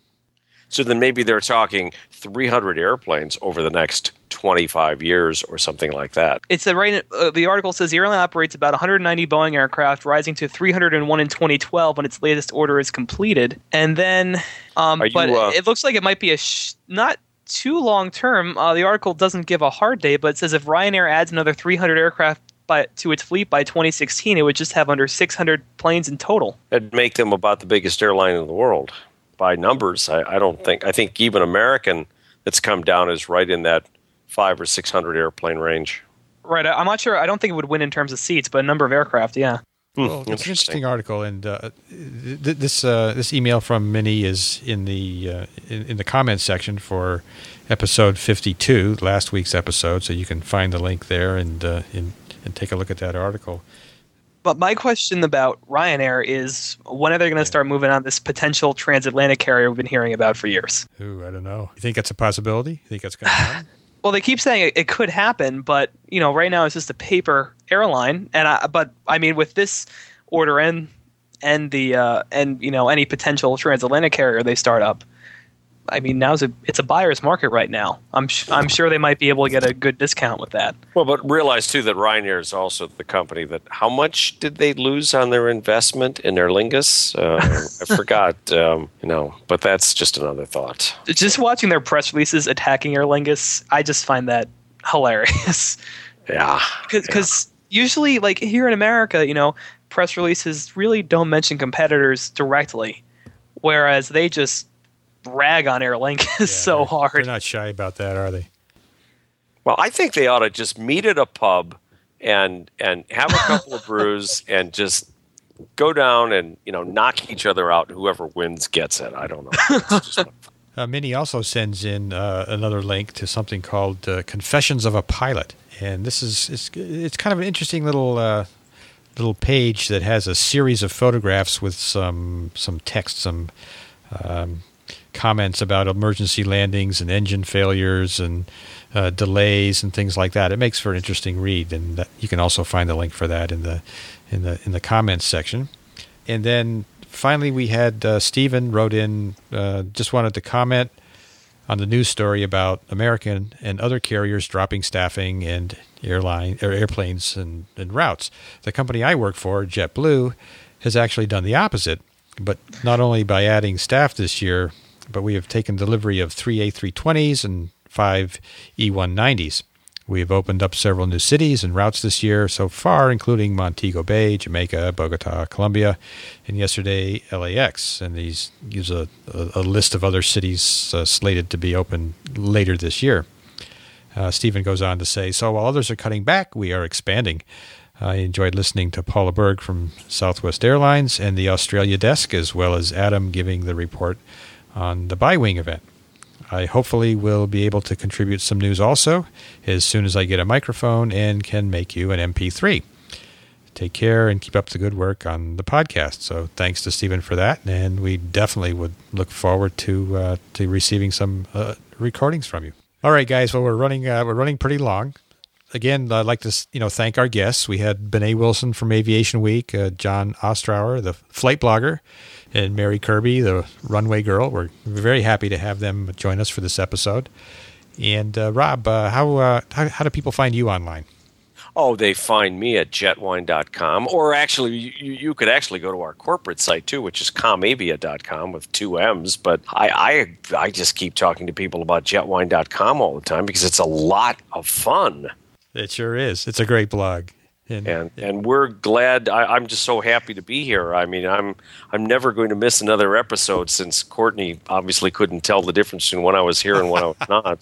So then maybe they're talking three hundred airplanes over the next twenty-five years or something like that. It's a right. Uh, the article says the airline operates about one hundred ninety Boeing aircraft, rising to three hundred one in twenty twelve when its latest order is completed. And then, um, you, but uh, it looks like it might be a sh- not too long term. Uh, the article doesn't give a hard date, but it says if Ryanair adds another three hundred aircraft by, to its fleet by twenty sixteen, it would just have under six hundred planes in total. It'd make them about the biggest airline in the world by numbers. I, I don't think. I think even American that's come down is right in that five or six hundred airplane range. Right. I, I'm not sure. I don't think it would win in terms of seats, but a number of aircraft, yeah. Well, it's an interesting article, and uh, th- this uh, this email from Minnie is in the uh, in, in the comments section for episode fifty-two, last week's episode, so you can find the link there and uh, in, and take a look at that article. But my question about Ryanair is, when are they going to start moving on this potential transatlantic carrier we've been hearing about for years? Ooh, I don't know. You think that's a possibility? You think that's going to happen? Well, they keep saying it, it could happen, but you know, right now it's just a paper airline. And I, but I mean, with this order and and the uh, and you know any potential transatlantic carrier they start up, I mean, now's a it's a buyer's market right now. I'm sh- I'm sure they might be able to get a good discount with that. Well, but realize too that Ryanair is also the company that how much did they lose on their investment in Aer Lingus? Uh, I forgot, um, you know, but that's just another thought. Just watching their press releases attacking Aer Lingus, I just find that hilarious. Yeah. Because yeah. usually, like here in America, you know, press releases really don't mention competitors directly, whereas they just rag on Aer Lingus yeah, so hard. They're not shy about that, are they? Well, I think they ought to just meet at a pub and and have a couple of brews and just go down and, you know, knock each other out. Whoever wins gets it. I don't know. It's just uh, Minnie also sends in uh, another link to something called uh, Confessions of a Pilot, and this is it's, it's kind of an interesting little uh, little page that has a series of photographs with some some text, some um, comments about emergency landings and engine failures and uh, delays and things like that. It makes for an interesting read, and that, you can also find the link for that in the in the in the comments section. And then finally, we had uh, Stephen wrote in, uh, just wanted to comment on the news story about American and other carriers dropping staffing and airline or airplanes and, and routes. The company I work for, JetBlue, has actually done the opposite, but not only by adding staff this year, but we have taken delivery of three A three twenties and five E one nineties. We have opened up several new cities and routes this year so far, including Montego Bay, Jamaica, Bogota, Colombia, and yesterday L A X. And these gives a, a, a list of other cities uh, slated to be open later this year. Uh, Stephen goes on to say, so while others are cutting back, we are expanding. I enjoyed listening to Paula Berg from Southwest Airlines and the Australia desk, as well as Adam giving the report on the Bi-Wing event. I hopefully will be able to contribute some news also as soon as I get a microphone and can make you an M P three. Take care and keep up the good work on the podcast. So thanks to Stephen for that, and we definitely would look forward to uh, to receiving some uh, recordings from you. All right, guys. Well, we're running uh, we're running pretty long. Again, I'd like to you know thank our guests. We had Benet Wilson from Aviation Week, uh, John Ostrower, the flight blogger, and Mary Kirby, the runway girl. We're very happy to have them join us for this episode. And uh, Rob, uh, how, uh, how how do people find you online? Oh, they find me at jetwine dot com, or actually, you, you could actually go to our corporate site too, which is comavia dot com with two M's. But I, I I just keep talking to people about jetwine dot com all the time because it's a lot of fun. It sure is. It's a great blog. And and, and we're glad. I, I'm just so happy to be here. I mean, I'm I'm never going to miss another episode since Courtney obviously couldn't tell the difference between when I was here and when I was not.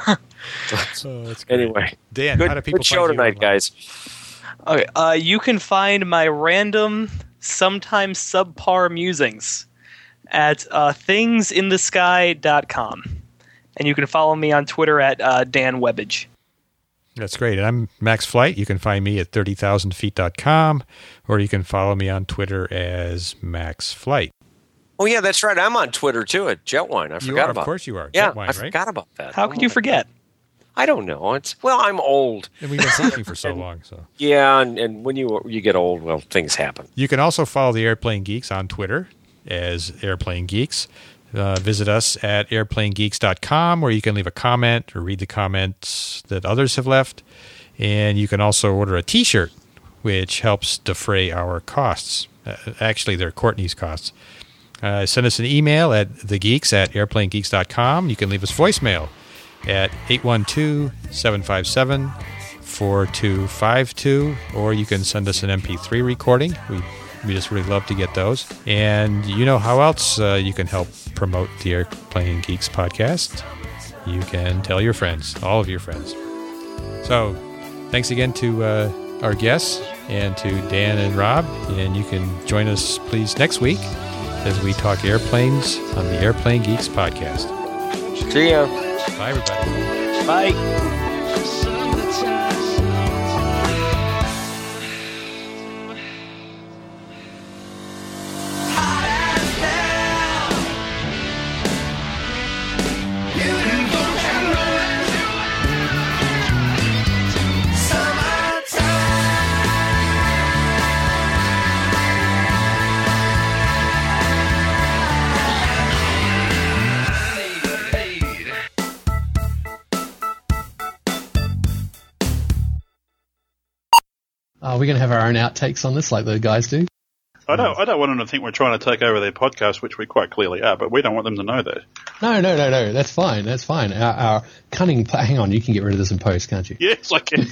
So, oh, that's great. Anyway, Dan, good, how do people good show find tonight, you guys. Okay, uh, you can find my random, sometimes subpar musings at uh, things in the sky dot com, and you can follow me on Twitter at uh, Dan Webbage. That's great. And I'm Max Flight. You can find me at thirty thousand feet dot com, or you can follow me on Twitter as Max Flight. Oh, yeah, that's right. I'm on Twitter, too, at Jetwine. I you forgot are, about Of course you are. Yeah, Jetwine, I right? forgot about that. How could you forget? I don't know. It's Well, I'm old. And we've been talking for so long. So Yeah, and, and when you you get old, well, things happen. You can also follow the Airplane Geeks on Twitter as Airplane Geeks. Uh, visit us at airplane geeks dot com, where you can leave a comment or read the comments that others have left. And you can also order a T-shirt, which helps defray our costs. Uh, actually, they're Courtney's costs. Uh, send us an email at thegeeks at airplane geeks dot com. You can leave us voicemail at eight one two, seven five seven, four two five two, or you can send us an M P three recording. We we just really love to get those. And you know how else uh, you can help promote the Airplane Geeks podcast? You can tell your friends, all of your friends. So thanks again to uh, our guests and to Dan and Rob. And you can join us, please, next week as we talk airplanes on the Airplane Geeks podcast. See ya. Bye, everybody. Bye. Are we going to have our own outtakes on this like the guys do? I don't. I don't want them to think we're trying to take over their podcast, which we quite clearly are. But we don't want them to know that. No, no, no, no. That's fine. That's fine. Our, our cunning. Hang on, you can get rid of this in post, can't you? Yes, I can.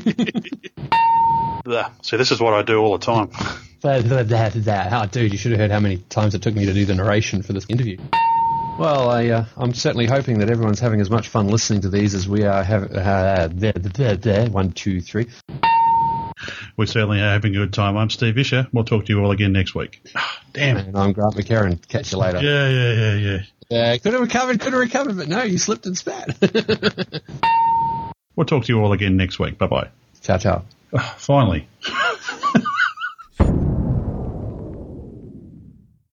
See, this is what I do all the time. Oh, dude, you should have heard how many times it took me to do the narration for this interview. Well, I, uh, I'm certainly hoping that everyone's having as much fun listening to these as we are. Have uh, there, there, there. One, two, three. We certainly are having a good time. I'm Steve Vischer. We'll talk to you all again next week. Oh, damn it. And I'm Grant McCarran. Catch you later. Yeah, yeah, yeah, yeah. Yeah, could have recovered, could have recovered, but no, you slipped and spat. We'll talk to you all again next week. Bye-bye. Ciao, ciao. Oh, finally.